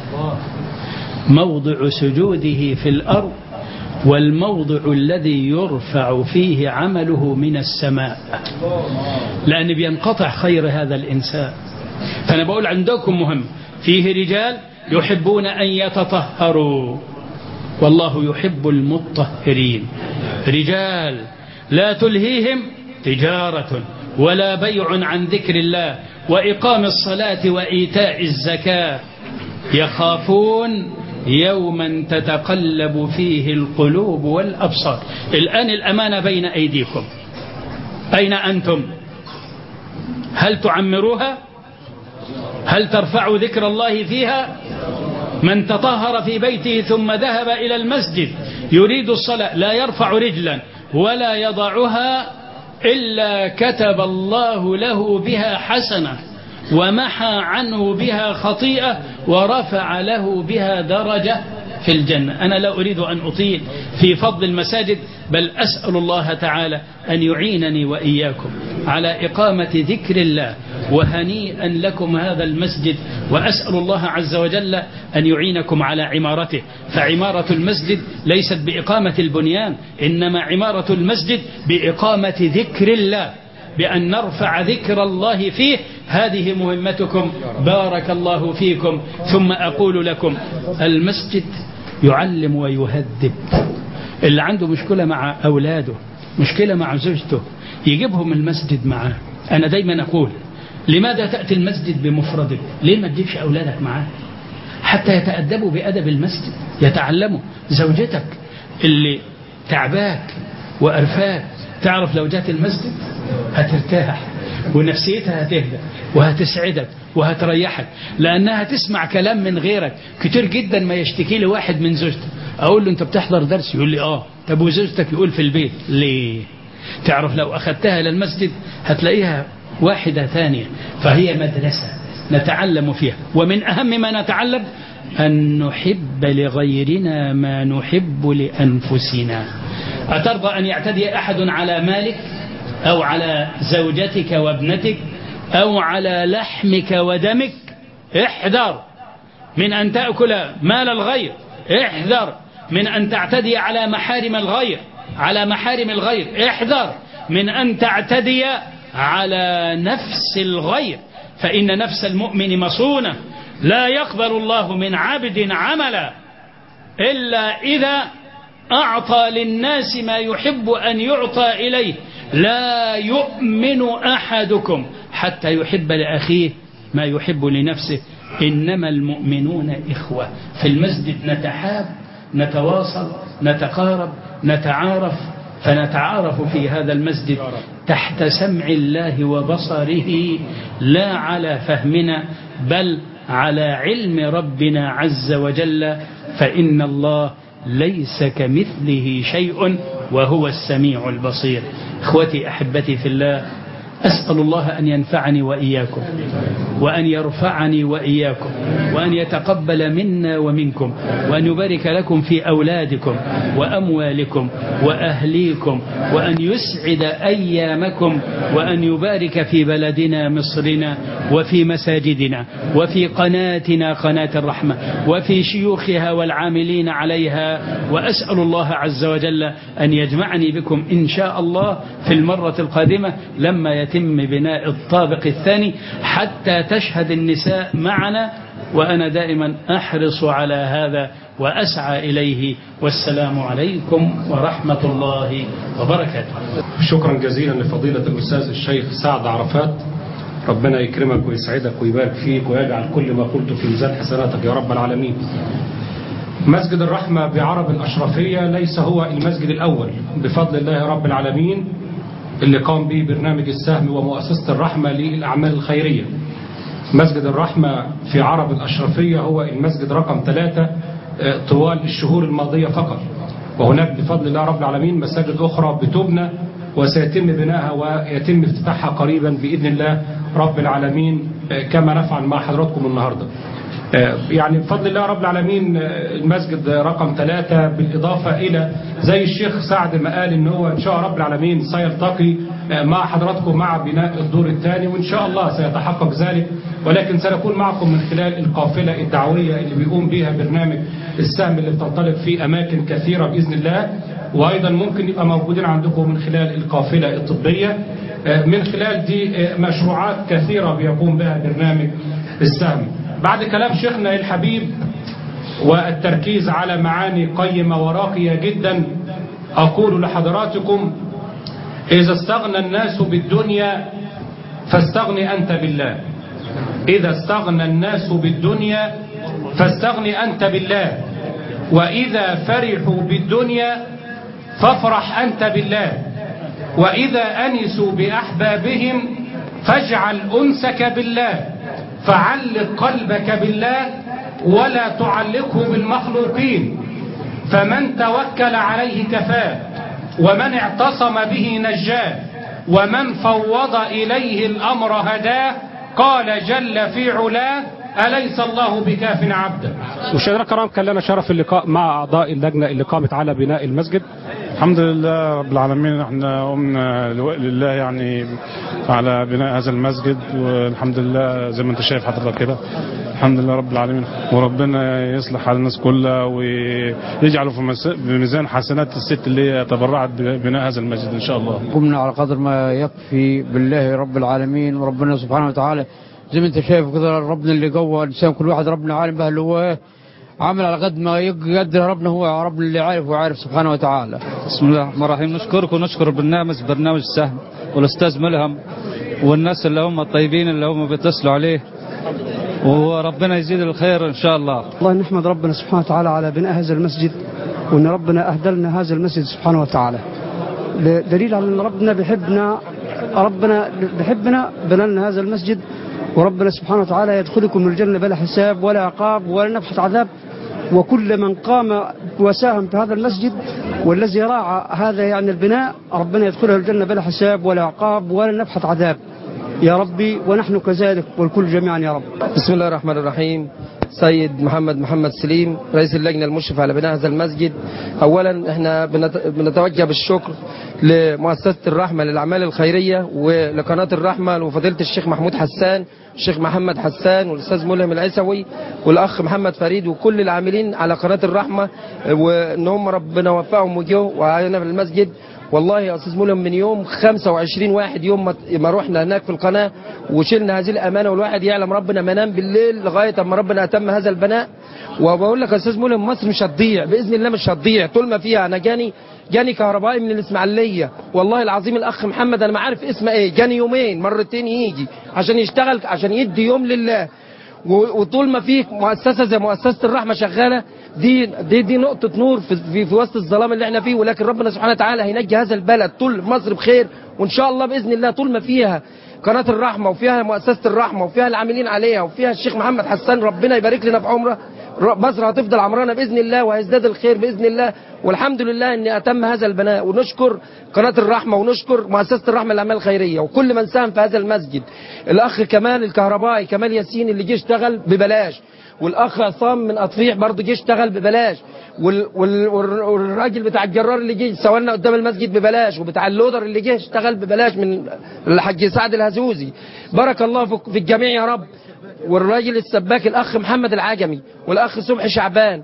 موضع سجوده في الأرض، والموضع الذي يرفع فيه عمله من السماء، لأن بينقطع خير هذا الإنسان. فأنا بقول عندكم مهم، فيه رجال يحبون أن يتطهروا والله يحب المطهرين، رجال لا تلهيهم تجارة ولا بيع عن ذكر الله وإقام الصلاة وإيتاء الزكاة يخافون يوما تتقلب فيه القلوب والأبصار. الآن الأمانة بين أيديكم، أين أنتم؟ هل تعمروها؟ هل ترفعوا ذكر الله فيها؟ من تطهر في بيته ثم ذهب إلى المسجد يريد الصلاة لا يرفع رجلا ولا يضعها إلا كتب الله له بها حسنة ومحى عنه بها خطيئة ورفع له بها درجة في الجنة. أنا لا أريد أن أطيل في فضل المساجد، بل أسأل الله تعالى أن يعينني وإياكم على إقامة ذكر الله، وهنيئا لكم هذا المسجد، وأسأل الله عز وجل أن يعينكم على عمارته. فعمارة المسجد ليست بإقامة البنيان، إنما عمارة المسجد بإقامة ذكر الله، بأن نرفع ذكر الله فيه. هذه مهمتكم، بارك الله فيكم. ثم أقول لكم المسجد يعلم ويهذب. اللي عنده مشكلة مع أولاده، مشكلة مع زوجته، يجيبهم المسجد معاه. أنا دايما أقول لماذا تأتي المسجد بمفردك؟ ليه ما تجيبش أولادك معاه حتى يتأدبوا بأدب المسجد، يتعلموا؟ زوجتك اللي تعباك وأرفاك تعرف لو جات المسجد هترتاح ونفسيتها هتهدى وهتسعدك وهتريحك، لأنها تسمع كلام من غيرك. كتير جدا ما يشتكي لي واحد من زوجته، أقول له أنت بتحضر درس؟ يقول لي آه. طب وزوجتك؟ يقول في البيت. ليه؟ تعرف لو أخذتها إلى المسجد هتلاقيها واحدة ثانية. فهي مدرسة نتعلم فيها، ومن أهم ما نتعلم أن نحب لغيرنا ما نحب لأنفسنا. أترضى أن يعتدي أحد على مالك أو على زوجتك وابنتك أو على لحمك ودمك؟ احذر من أن تأكل مال الغير، احذر من أن تعتدي على محارم الغير على محارم الغير احذر من أن تعتدي على نفس الغير، فإن نفس المؤمن مصونة. لا يقبل الله من عبد عملا إلا إذا أعطى للناس ما يحب أن يعطى إليه. لا يؤمن أحدكم حتى يحب لأخيه ما يحب لنفسه. إنما المؤمنون إخوة. في المسجد نتحاب، نتواصل، نتقارب، نتعارف. فنتعارف في هذا المسجد تحت سمع الله وبصره، لا على فهمنا بل على علم ربنا عز وجل، فإن الله ليس كمثله شيء وهو السميع البصير. اخوتي أحبتي في الله، أسأل الله أن ينفعني وإياكم، وأن يرفعني وإياكم، وأن يتقبل منا ومنكم، وأن يبارك لكم في أولادكم وأموالكم وأهليكم، وأن يسعد أيامكم، وأن يبارك في بلدنا مصرنا وفي مساجدنا وفي قناتنا قناة الرحمة وفي شيوخها والعاملين عليها. وأسأل الله عز وجل أن يجمعني بكم إن شاء الله في المرة القادمة لما يتم بناء الطابق الثاني، حتى تشهد النساء معنا، وأنا دائما أحرص على هذا وأسعى إليه. والسلام عليكم ورحمة الله وبركاته. شكرا جزيلا لفضيلة الأستاذ الشيخ سعد عرفات، ربنا يكرمك ويسعدك ويبارك فيك ويجعل كل ما قلت في ميزان حسناتك يا رب العالمين. مسجد الرحمة بعرب الأشرفية ليس هو المسجد الأول بفضل الله رب العالمين اللي قام به برنامج السهم ومؤسسة الرحمة للأعمال الخيرية. مسجد الرحمة في عرب الأشرفية هو المسجد رقم ثلاثة طوال الشهور الماضية فقط، وهناك بفضل الله رب العالمين مساجد أخرى بتبنى وسيتم بنائها ويتم افتتاحها قريبا بإذن الله رب العالمين كما نفعل مع حضراتكم النهاردة. يعني بفضل الله رب العالمين المسجد رقم ثلاثة بالإضافة إلى زي الشيخ سعد ما قال إن هو إن شاء رب العالمين سيلتقي مع حضراتكم مع بناء الدور الثاني، وإن شاء الله سيتحقق ذلك، ولكن سنكون معكم من خلال القافلة الدعوية اللي بيقوم بها برنامج السهم اللي بتنطلق في أماكن كثيرة بإذن الله، وأيضا ممكن يبقى موجودين عندكم من خلال القافلة الطبية. من خلال دي مشروعات كثيرة بيقوم بها برنامج السهم. بعد كلام شيخنا الحبيب والتركيز على معاني قيمة وراقية جدا، أقول لحضراتكم: إذا استغنى الناس بالدنيا فاستغني أنت بالله. إذا استغنى الناس بالدنيا فاستغني أنت بالله. وإذا فرحوا بالدنيا فافرح أنت بالله. وإذا أنسوا بأحبابهم فاجعل أنسك بالله. فعلق قلبك بالله ولا تعلقه بالمخلوقين. فمن توكل عليه كفاه، ومن اعتصم به نجاه، ومن فوض إليه الأمر هداه. قال جل في علاه: أليس الله بكاف عبده. مشاهدينا الكرام، كان لنا شرف اللقاء مع أعضاء اللجنة اللي قامت على بناء المسجد. الحمد لله رب العالمين، احنا قمنا لله يعني على بناء هذا المسجد، والحمد لله زي ما انت شايف حضرتك كده، الحمد لله رب العالمين. وربنا يصلح حال الناس كلها ويجعله في ميزان حسنات الست اللي هي تبرعت ببناء هذا المسجد ان شاء الله. قمنا على قدر ما يكفي بالله رب العالمين، وربنا سبحانه وتعالى زي ما انت شايف كده، ربنا اللي جوه الانسان كل واحد ربنا عالم به اللي هو عامل على قد ما يقدر ربنا، هو ربنا اللي عارف وعارف سبحانه وتعالى. بسم الله الرحمن الرحيم. نشكركم ونشكر برنامج برنامج السهم والاستاذ ملهم والناس اللي هم الطيبين اللي هم بيتصلوا عليه، وربنا يزيد الخير ان شاء الله. الله نحمد ربنا سبحانه وتعالى على بناء هذا المسجد، وان ربنا اهدى لنا هذا المسجد سبحانه وتعالى، دليل على ان ربنا بيحبنا، ربنا بيحبنا بنى لنا هذا المسجد. وربنا سبحانه وتعالى يدخلكم الجنة بلا حساب ولا عقاب ولا نفحة عذاب. وكل من قام وساهم في هذا المسجد والذي راعى هذا يعني البناء، ربنا يدخله الجنة بلا حساب ولا عقاب ولا نفحة عذاب يا ربي، ونحن كذلك والكل جميعا يا رب. بسم الله الرحمن الرحيم. سيد محمد محمد سليم رئيس اللجنة المشرفة على بناء هذا المسجد. أولا احنا بنتوجه بالشكر لمؤسسة الرحمة للأعمال الخيرية ولقناة الرحمة وفضيلة الشيخ محمود حسان، الشيخ محمد حسان، والأستاذ ملهم العيسوي، والأخ محمد فريد، وكل العاملين على قناة الرحمة، وإن هم ربنا وفقهم وجوا وعينا في المسجد. والله يا أستاذ ملهم من يوم خمسة وعشرين واحد يوم ما رحنا هناك في القناة وشلنا هذه الأمانة، والواحد يعلم ربنا ما نام بالليل لغاية أما ربنا أتم هذا البناء. وبقول لك يا أستاذ ملهم مصر مش هتضيع بإذن الله، مش هتضيع طول ما فيها. أنا جاني جاني كهربائي من الإسماعيلية، والله العظيم الأخ محمد أنا ما عارف اسمه إيه، جاني يومين مرتين يجي عشان يشتغل عشان يدي يوم لله. وطول ما في مؤسسة زي مؤسسة الرحمة شغالة، دي دي دي نقطة نور في, في, في وسط الظلام اللي احنا فيه. ولكن ربنا سبحانه وتعالى هينجي هذا البلد طول مصر بخير، وإن شاء الله بإذن الله طول ما فيها قناة الرحمة وفيها مؤسسة الرحمة وفيها العاملين عليها وفيها الشيخ محمد حسان، ربنا يبارك لنا في عمره، مصر هتفضل عمرانة بإذن الله وهيزداد الخير بإذن الله. والحمد لله أن أتم هذا البناء، ونشكر قناة الرحمة ونشكر مؤسسة الرحمة للأعمال الخيرية وكل من ساهم في هذا المسجد. الأخ كمال الكهربائي كمال ياسين اللي جه اشتغل ببلاش، والأخ عصام من أطفيح برضه جه اشتغل ببلاش، وال وال والراجل بتاع الجرار اللي جه سوالنا قدام المسجد ببلاش، وبتاع اللودر اللي جه اشتغل ببلاش من الحاج سعد الهزوزي. بارك الله في الجميع يا رب. والراجل السباك الأخ محمد العجمي والأخ صبحي شعبان،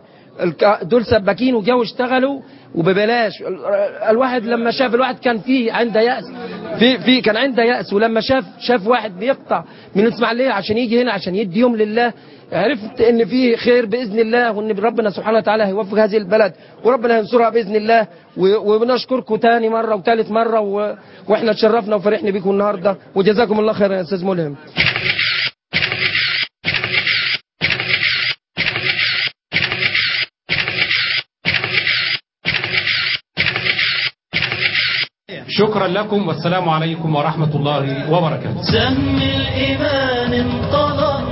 دول سباكين وجاوا اشتغلوا وببلاش. الواحد لما شاف، الواحد كان فيه عنده يأس، في في كان عنده يأس، ولما شاف شاف واحد بيقطع من الإسماعيلية عشان يجي هنا عشان يدي يوم لله، عرفت ان في خير باذن الله، وان ربنا سبحانه وتعالى هيوفق هذه البلد وربنا ينصرها باذن الله. وبنشكركم تاني مره وثالث مره، واحنا اتشرفنا وفرحنا بيكم النهارده، وجزاكم الله خيرا يا استاذ ملهم. شكرا لكم والسلام عليكم ورحمة الله وبركاته. سم الإيمان انطلق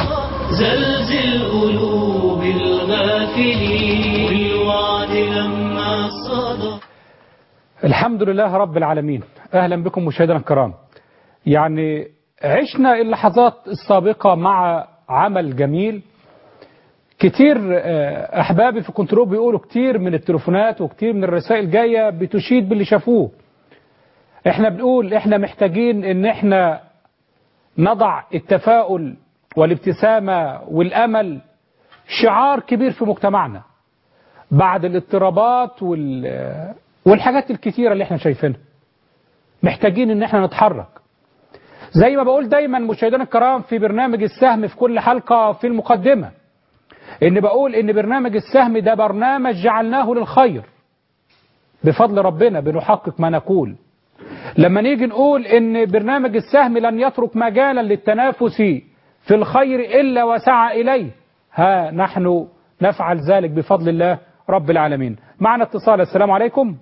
زلزل قلوب الغافلين والوعد لما صدق. الحمد لله رب العالمين. أهلا بكم مشاهدينا الكرام. يعني عشنا اللحظات السابقة مع عمل جميل كتير. أحبابي في كنترول بيقولوا كتير من التليفونات وكتير من الرسائل جاية بتشيد باللي شافوه. احنا بنقول احنا محتاجين ان احنا نضع التفاؤل والابتسامة والأمل شعار كبير في مجتمعنا بعد الاضطرابات وال... والحاجات الكتيرة اللي احنا شايفينها. محتاجين ان احنا نتحرك زي ما بقول دايما مشاهدينا الكرام في برنامج السهم في كل حلقة في المقدمة، ان بقول ان برنامج السهم ده برنامج جعلناه للخير بفضل ربنا بنحقق ما نقول. لما نيجي نقول ان برنامج السهم لن يترك مجالا للتنافس في الخير إلا وسعى إليه، ها نحن نفعل ذلك بفضل الله رب العالمين. معنا اتصال. السلام عليكم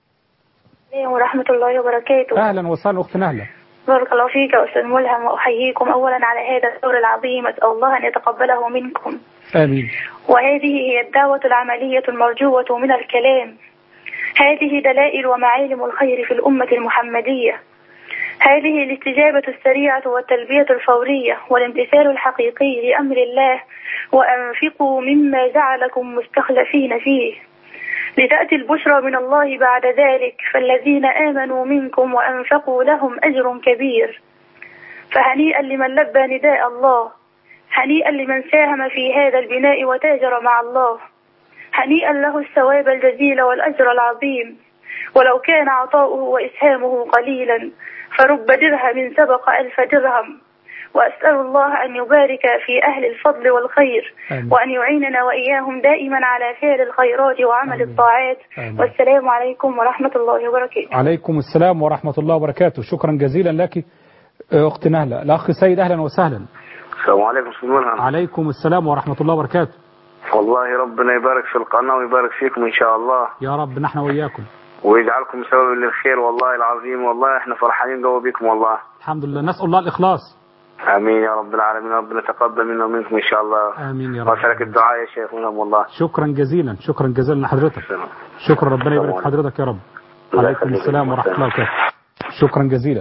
ورحمة الله وبركاته. أهلا وسهلا أخت نهلة. بارك الله فيك يا أستاذ ملهم، وأحييكم أولا على هذا الدور العظيم، أسأل الله أن يتقبله منكم. آمين. وهذه هي الدعوة العملية المرجوة من الكلام. هذه دلائل ومعالم الخير في الأمة المحمدية. هذه الاستجابة السريعة والتلبية الفورية والامتثال الحقيقي لأمر الله، وأنفقوا مما جعلكم مستخلفين فيه، لتأتي البشرى من الله بعد ذلك، فالذين آمنوا منكم وأنفقوا لهم أجر كبير. فهنيئا لمن لبى نداء الله، هنيئا لمن ساهم في هذا البناء وتاجر مع الله، هنيئا له الثواب الجزيل والأجر العظيم. ولو كان عطاؤه وإسهامه قليلا فرب درهم سبق ألف درهم. وأسأل الله أن يبارك في أهل الفضل والخير، آمين. وأن يعيننا وإياهم دائما على فعل الخيرات وعمل آمين. الطاعات. آمين. والسلام عليكم ورحمة الله وبركاته. عليكم السلام ورحمة الله وبركاته. شكرا جزيلا لك أخت نهلة. الأخ سيد أهلا وسهلا. السلام عليكم أستاذ ملهم. عليكم السلام ورحمة الله وبركاته. والله ربنا يبارك في القناة ويبارك فيكم إن شاء الله. يا رب نحن وإياكم. ويجعلكم سبب للخير والله العظيم، والله احنا فرحانين جوا بكم والله. الحمد لله، نسأل الله الإخلاص. امين يا رب العالمين، ربنا يتقبل منا ومنكم ان شاء الله. امين يا رب. واسالك الدعاء يا شيخ ملهم والله. شكرا جزيلا، شكرا جزيلا لحضرتك. شكرا، ربنا يبارك في حضرتك يا رب. عليكم السلام ورحمة الله وبركاته. شكرا جزيلا.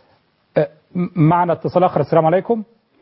معنا اتصال آخر. السلام عليكم.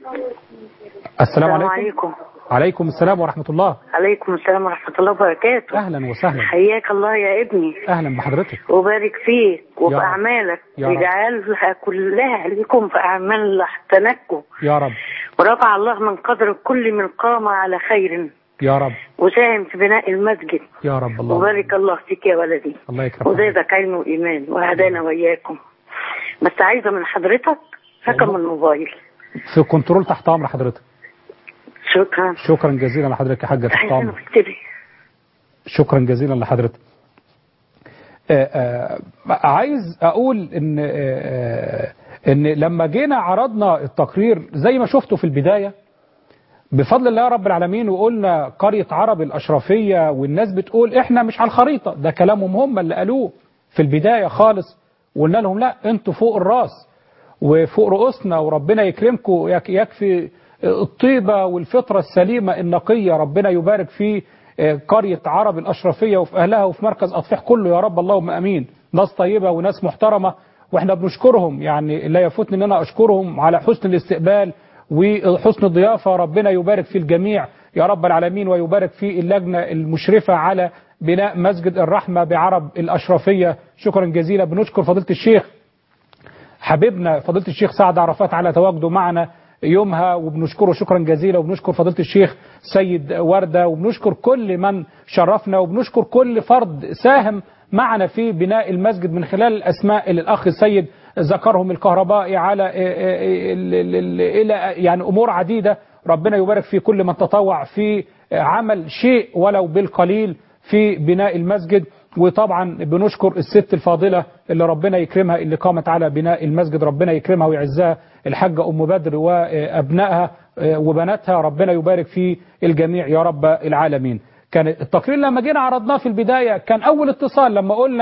السلام عليكم. عليكم. عليكم السلام ورحمة الله. عليكم السلام ورحمة الله وبركاته. أهلا وسهلا. حياك الله يا ابني. أهلا بحضرتك. وبارك فيك وفي أعمالك، يجعلها كلها لكم في أعمال احتنكوا يا رب. ورفع الله من قدر كل من قام على خير يا رب، وساهم في بناء المسجد يا رب. الله وبارك الله فيك يا ولدي. الله يكرمك. وزادك علم وإيمان وهدانا وإياكم. بس عايزة من حضرتك رقم الموبايل في كنترول تحت أمر حضرتك. شكرا. شكرا جزيلا لحضرتك يا حاجة تحت أمر. شكرا جزيلا لحضرتك. آآ آآ عايز أقول إن آآ إن لما جينا عرضنا التقرير زي ما شفتوا في البداية بفضل الله رب العالمين، وقلنا قرية عرب الأشرفية، والناس بتقول إحنا مش على الخريطة، ده كلامهم هم اللي قالوه في البداية خالص، وقلنا لهم لا أنتوا فوق الراس وفوق رؤوسنا، وربنا يكرمكم، يكفي الطيبة والفطرة السليمة النقية، ربنا يبارك في قرية عرب الأشرفية وفي أهلها وفي مركز أطفح كله يا رب، اللهم أمين. ناس طيبة وناس محترمة، وإحنا بنشكرهم، يعني لا يفوتني أن أنا أشكرهم على حسن الاستقبال وحسن الضيافة. ربنا يبارك في الجميع يا رب العالمين، ويبارك في اللجنة المشرفة على بناء مسجد الرحمة بعرب الأشرفية. شكرا جزيلا. بنشكر فضيلة الشيخ حبيبنا فضيلة الشيخ سعد عرفات على تواجده معنا يومها، وبنشكره شكرا جزيلا. وبنشكر فضيلة الشيخ سيد وردة، وبنشكر كل من شرفنا، وبنشكر كل فرد ساهم معنا في بناء المسجد من خلال الأسماء اللي الأخ السيد ذكرهم، الكهربائي على إلى يعني أمور عديدة. ربنا يبارك في كل من تطوع في عمل شيء ولو بالقليل في بناء المسجد. وطبعا بنشكر الست الفاضلة اللي ربنا يكرمها، اللي قامت على بناء المسجد، ربنا يكرمها ويعزها، الحاجة أم بدر وأبنائها وبناتها، ربنا يبارك في الجميع يا رب العالمين. كان التقرير لما جينا عرضناه في البداية كان أول اتصال لما قلنا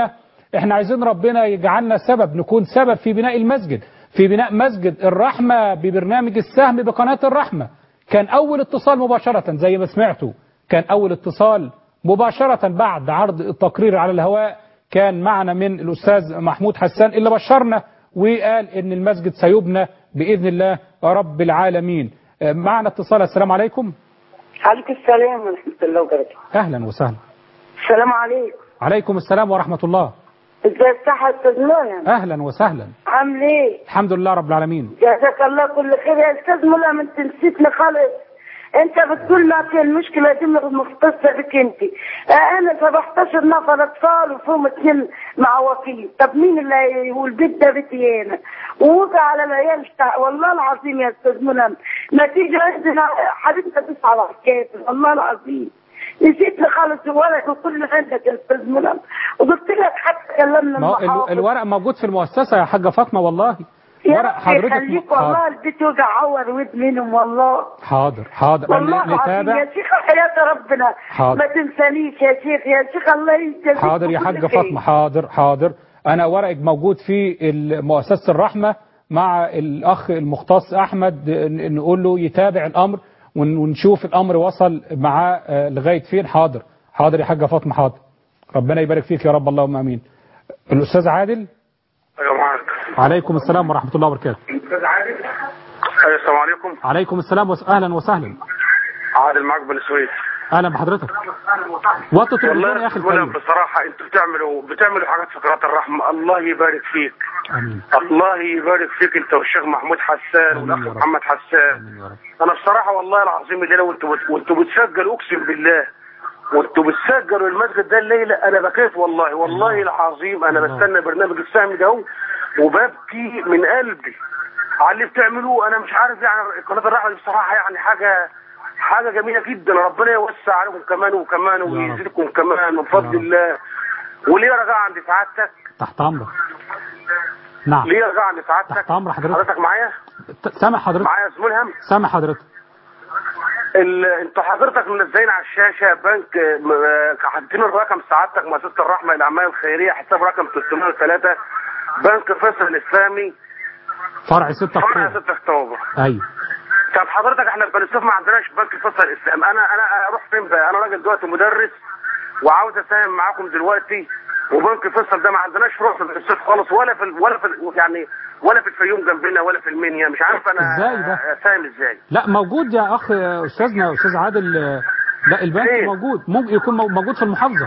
احنا عايزين ربنا يجعلنا سبب، نكون سبب في بناء المسجد، في بناء مسجد الرحمة ببرنامج السهم بقناة الرحمة. كان أول اتصال مباشرة زي ما سمعتوا، كان أول اتصال مباشرة بعد عرض التقرير على الهواء كان معنا من الأستاذ محمود حسان اللي بشرنا وقال إن المسجد سيبنى بإذن الله رب العالمين. معنا اتصال. السلام عليكم. عليكم السلام ورحمة الله وبركاته. أهلا وسهلا. السلام عليكم. عليكم السلام ورحمة الله. ازاي الصحة يا استاذ ملهم؟ أهلا وسهلا. عامل ايه؟ الحمد لله رب العالمين. جزاك الله كل خير يا استاذ ملهم، انت نسيتني خالص. انت بتقول ما في المشكلة دي مختصة بك انت. انا سبعتاشر نفر اطفال وفيهم اثنين مع وكيل، طب مين اللي والبيت ده بيتي انا؟ ووقع على العيال والله العظيم يا استاذ ملهم، نتيجة عندنا حبيبتنا تسعة على حكاية والله العظيم. نسيتني خالص الورق وكل عندك يا استاذ ملهم، وقلت لك حتى كلمنا المحافظ. الورق موجود في المؤسسة يا حاجة فاطمة والله. ورق حضرتك خليك والله البيت وجع عور ود منهم والله. حاضر حاضر والله العظيم يا شيخ حياة ربنا حاضر. ما تنسانيش يا شيخ يا شيخ الله يجزيك. حاضر يا حاجة فاطمة. حاضر حاضر. أنا ورقك موجود في مؤسسة الرحمة مع الأخ المختص أحمد، نقول له يتابع الأمر ونشوف الأمر وصل معاه لغاية فين. حاضر حاضر يا حاجة فاطمة. حاضر. ربنا يبارك فيك يا رب اللهم آمين. الأستاذ عادل. ايوه معاك. عليكم السلام ورحمة الله وبركاته. استاذ عادل. ايوه السلام عليكم. عليكم السلام وس... اهلا وسهلا. عادل معاك بن سويس. اهلا بحضرتك. وطوا التلفزيون يا اخي الكريم. بصراحة انتوا بتعملوا بتعملوا حاجات في قناة الرحمة، الله يبارك فيك. امين. الله يبارك فيك انت والشيخ محمود حسان والاخ محمد حسان. انا بصراحة والله العظيم الليلة وانتوا وانتوا بتسجلوا اقسم بالله وانتوا بتسجلوا المسجد ده الليلة انا بكيت والله والله العظيم. انا بستنى برنامج السهم ده وببكي من قلبي على اللي بتعملوه. انا مش عارف يعني قناة الرحمة دي بصراحة يعني حاجة حاجة جميلة جدا. ربنا يوسع عليكم كمان وكمان ويزيدكم كمان من فضل الله. وليه رجاء عند سعادتك؟ تحت امرك. نعم. ليه رجاء عند سعادتك؟ تحت امر حضرتك. حضرتك معايا؟ سامع حضرتك. معايا يا زميل هم؟ سامع حضرتك. ال... انت حضرتك منزلين على الشاشة بنك حاطين الرقم سعادتك مؤسسة الرحمة للأعمال الخيرية حساب رقم ثلاثمائة وثلاثة بنك فيصل الإسلامي فرع ستة أكتوبر. فرع ستة أكتوبر. أيوه. طب حضرتك احنا في بني سويف ما عندناش بنك فيصل الاسلام. انا انا اروح فين بقى؟ انا راجل دلوقتي مدرس وعاوز اساهم معاكم دلوقتي، وبنك فيصل ده ما عندناش فروع في بني سويف خالص ولا في ولا في يعني ولا في الفيوم جنبنا ولا في المنيا. مش عارف انا ازاي ده؟ اساهم ازاي؟ لا موجود يا اخ استاذنا استاذ عادل. لا البنك إيه؟ موجود. ممكن يكون موجود في المحافظه.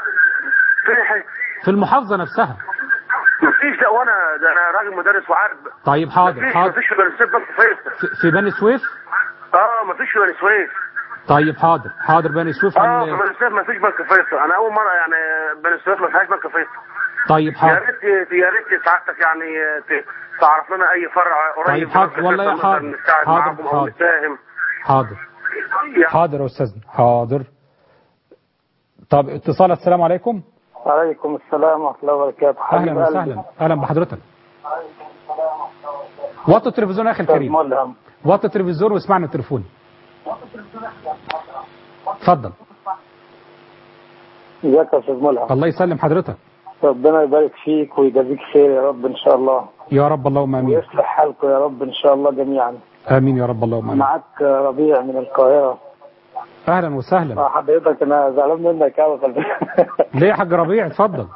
في في المحافظه نفسها. مفيش. لا وانا ده انا راجل مدرس وعارف. طيب حاضر مفيش حاضر. مفيش في بني سويف بنك فيصل. في بني سويف؟ اه مفيش في بني سويف. طيب حاضر حاضر. بني سويف اه في بني سويف مفيش بنك فيصل. انا اول مره يعني بني سويف ما فيهاش بنك فيصل. طيب حاضر. يا ريت يا ريت سعادتك يعني تعرف لنا اي فرع قريب. طيب حاضر والله. حاضر حاضر حاضر. حاضر حاضر يا استاذنا. حاضر. طب اتصال. السلام عليكم. وعليكم السلام ورحمة الله وبركاته. أهلا وسهلا. أهلا بحضرتك. وطي التلفزيون يا أخي الكريم. وطي التلفزيون واسمعنا التليفون. اتفضل. ازيك يا أستاذ ملهم؟ الله يسلم حضرتك. ربنا يبارك فيك ويجازيك خير يا رب إن شاء الله. يا رب اللهم آمين. ويصلح حالكم يا رب إن شاء الله جميعا. آمين يا رب اللهم آمين. معك ربيع من القاهرة. اهلا وسهلا. حضرتك انا زعلان منك قوي. ليه يا حاج ربيع؟ اتفضل.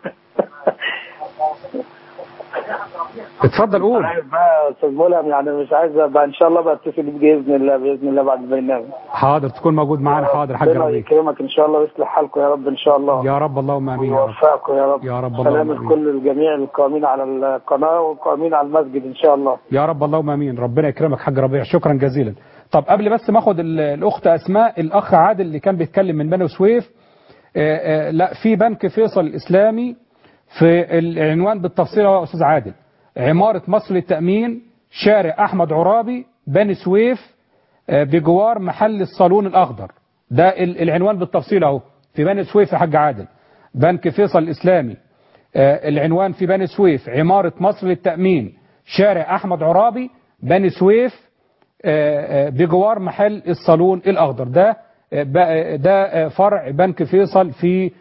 اتفضل قول. بقى يا استاذ ملهم يعني مش عايز بقى ان شاء الله بقى اتصل بيك باذن الله باذن الله بعد البرنامج. حاضر تكون موجود معانا. حاضر حاج ربيع. ربنا يكرمك ان شاء الله ويصلح حالكم يا رب ان شاء الله. يا رب اللهم امين. ويوفقكم يا رب. يا رب اللهم امين. سلام لكل الجميع القائمين على القناه والقائمين على المسجد ان شاء الله. يا رب اللهم امين. ربنا يكرمك حاج ربيع. شكرا جزيلا. طب قبل بس ما اخد الاخت اسماء، الاخ عادل اللي كان بيتكلم من بني سويف، آآ آآ لا في بنك فيصل الاسلامي في العنوان بالتفصيل يا استاذ عادل، عمارة مصر للتأمين، شارع احمد عرابي، بني سويف، بجوار محل الصالون الاخضر. ده العنوان بالتفصيل اهو في بني سويف يا حاج عادل. بنك فيصل الاسلامي، العنوان في بني سويف، عمارة مصر للتأمين، شارع احمد عرابي، بني سويف، بجوار محل الصالون الأخضر. ده ده فرع بنك فيصل في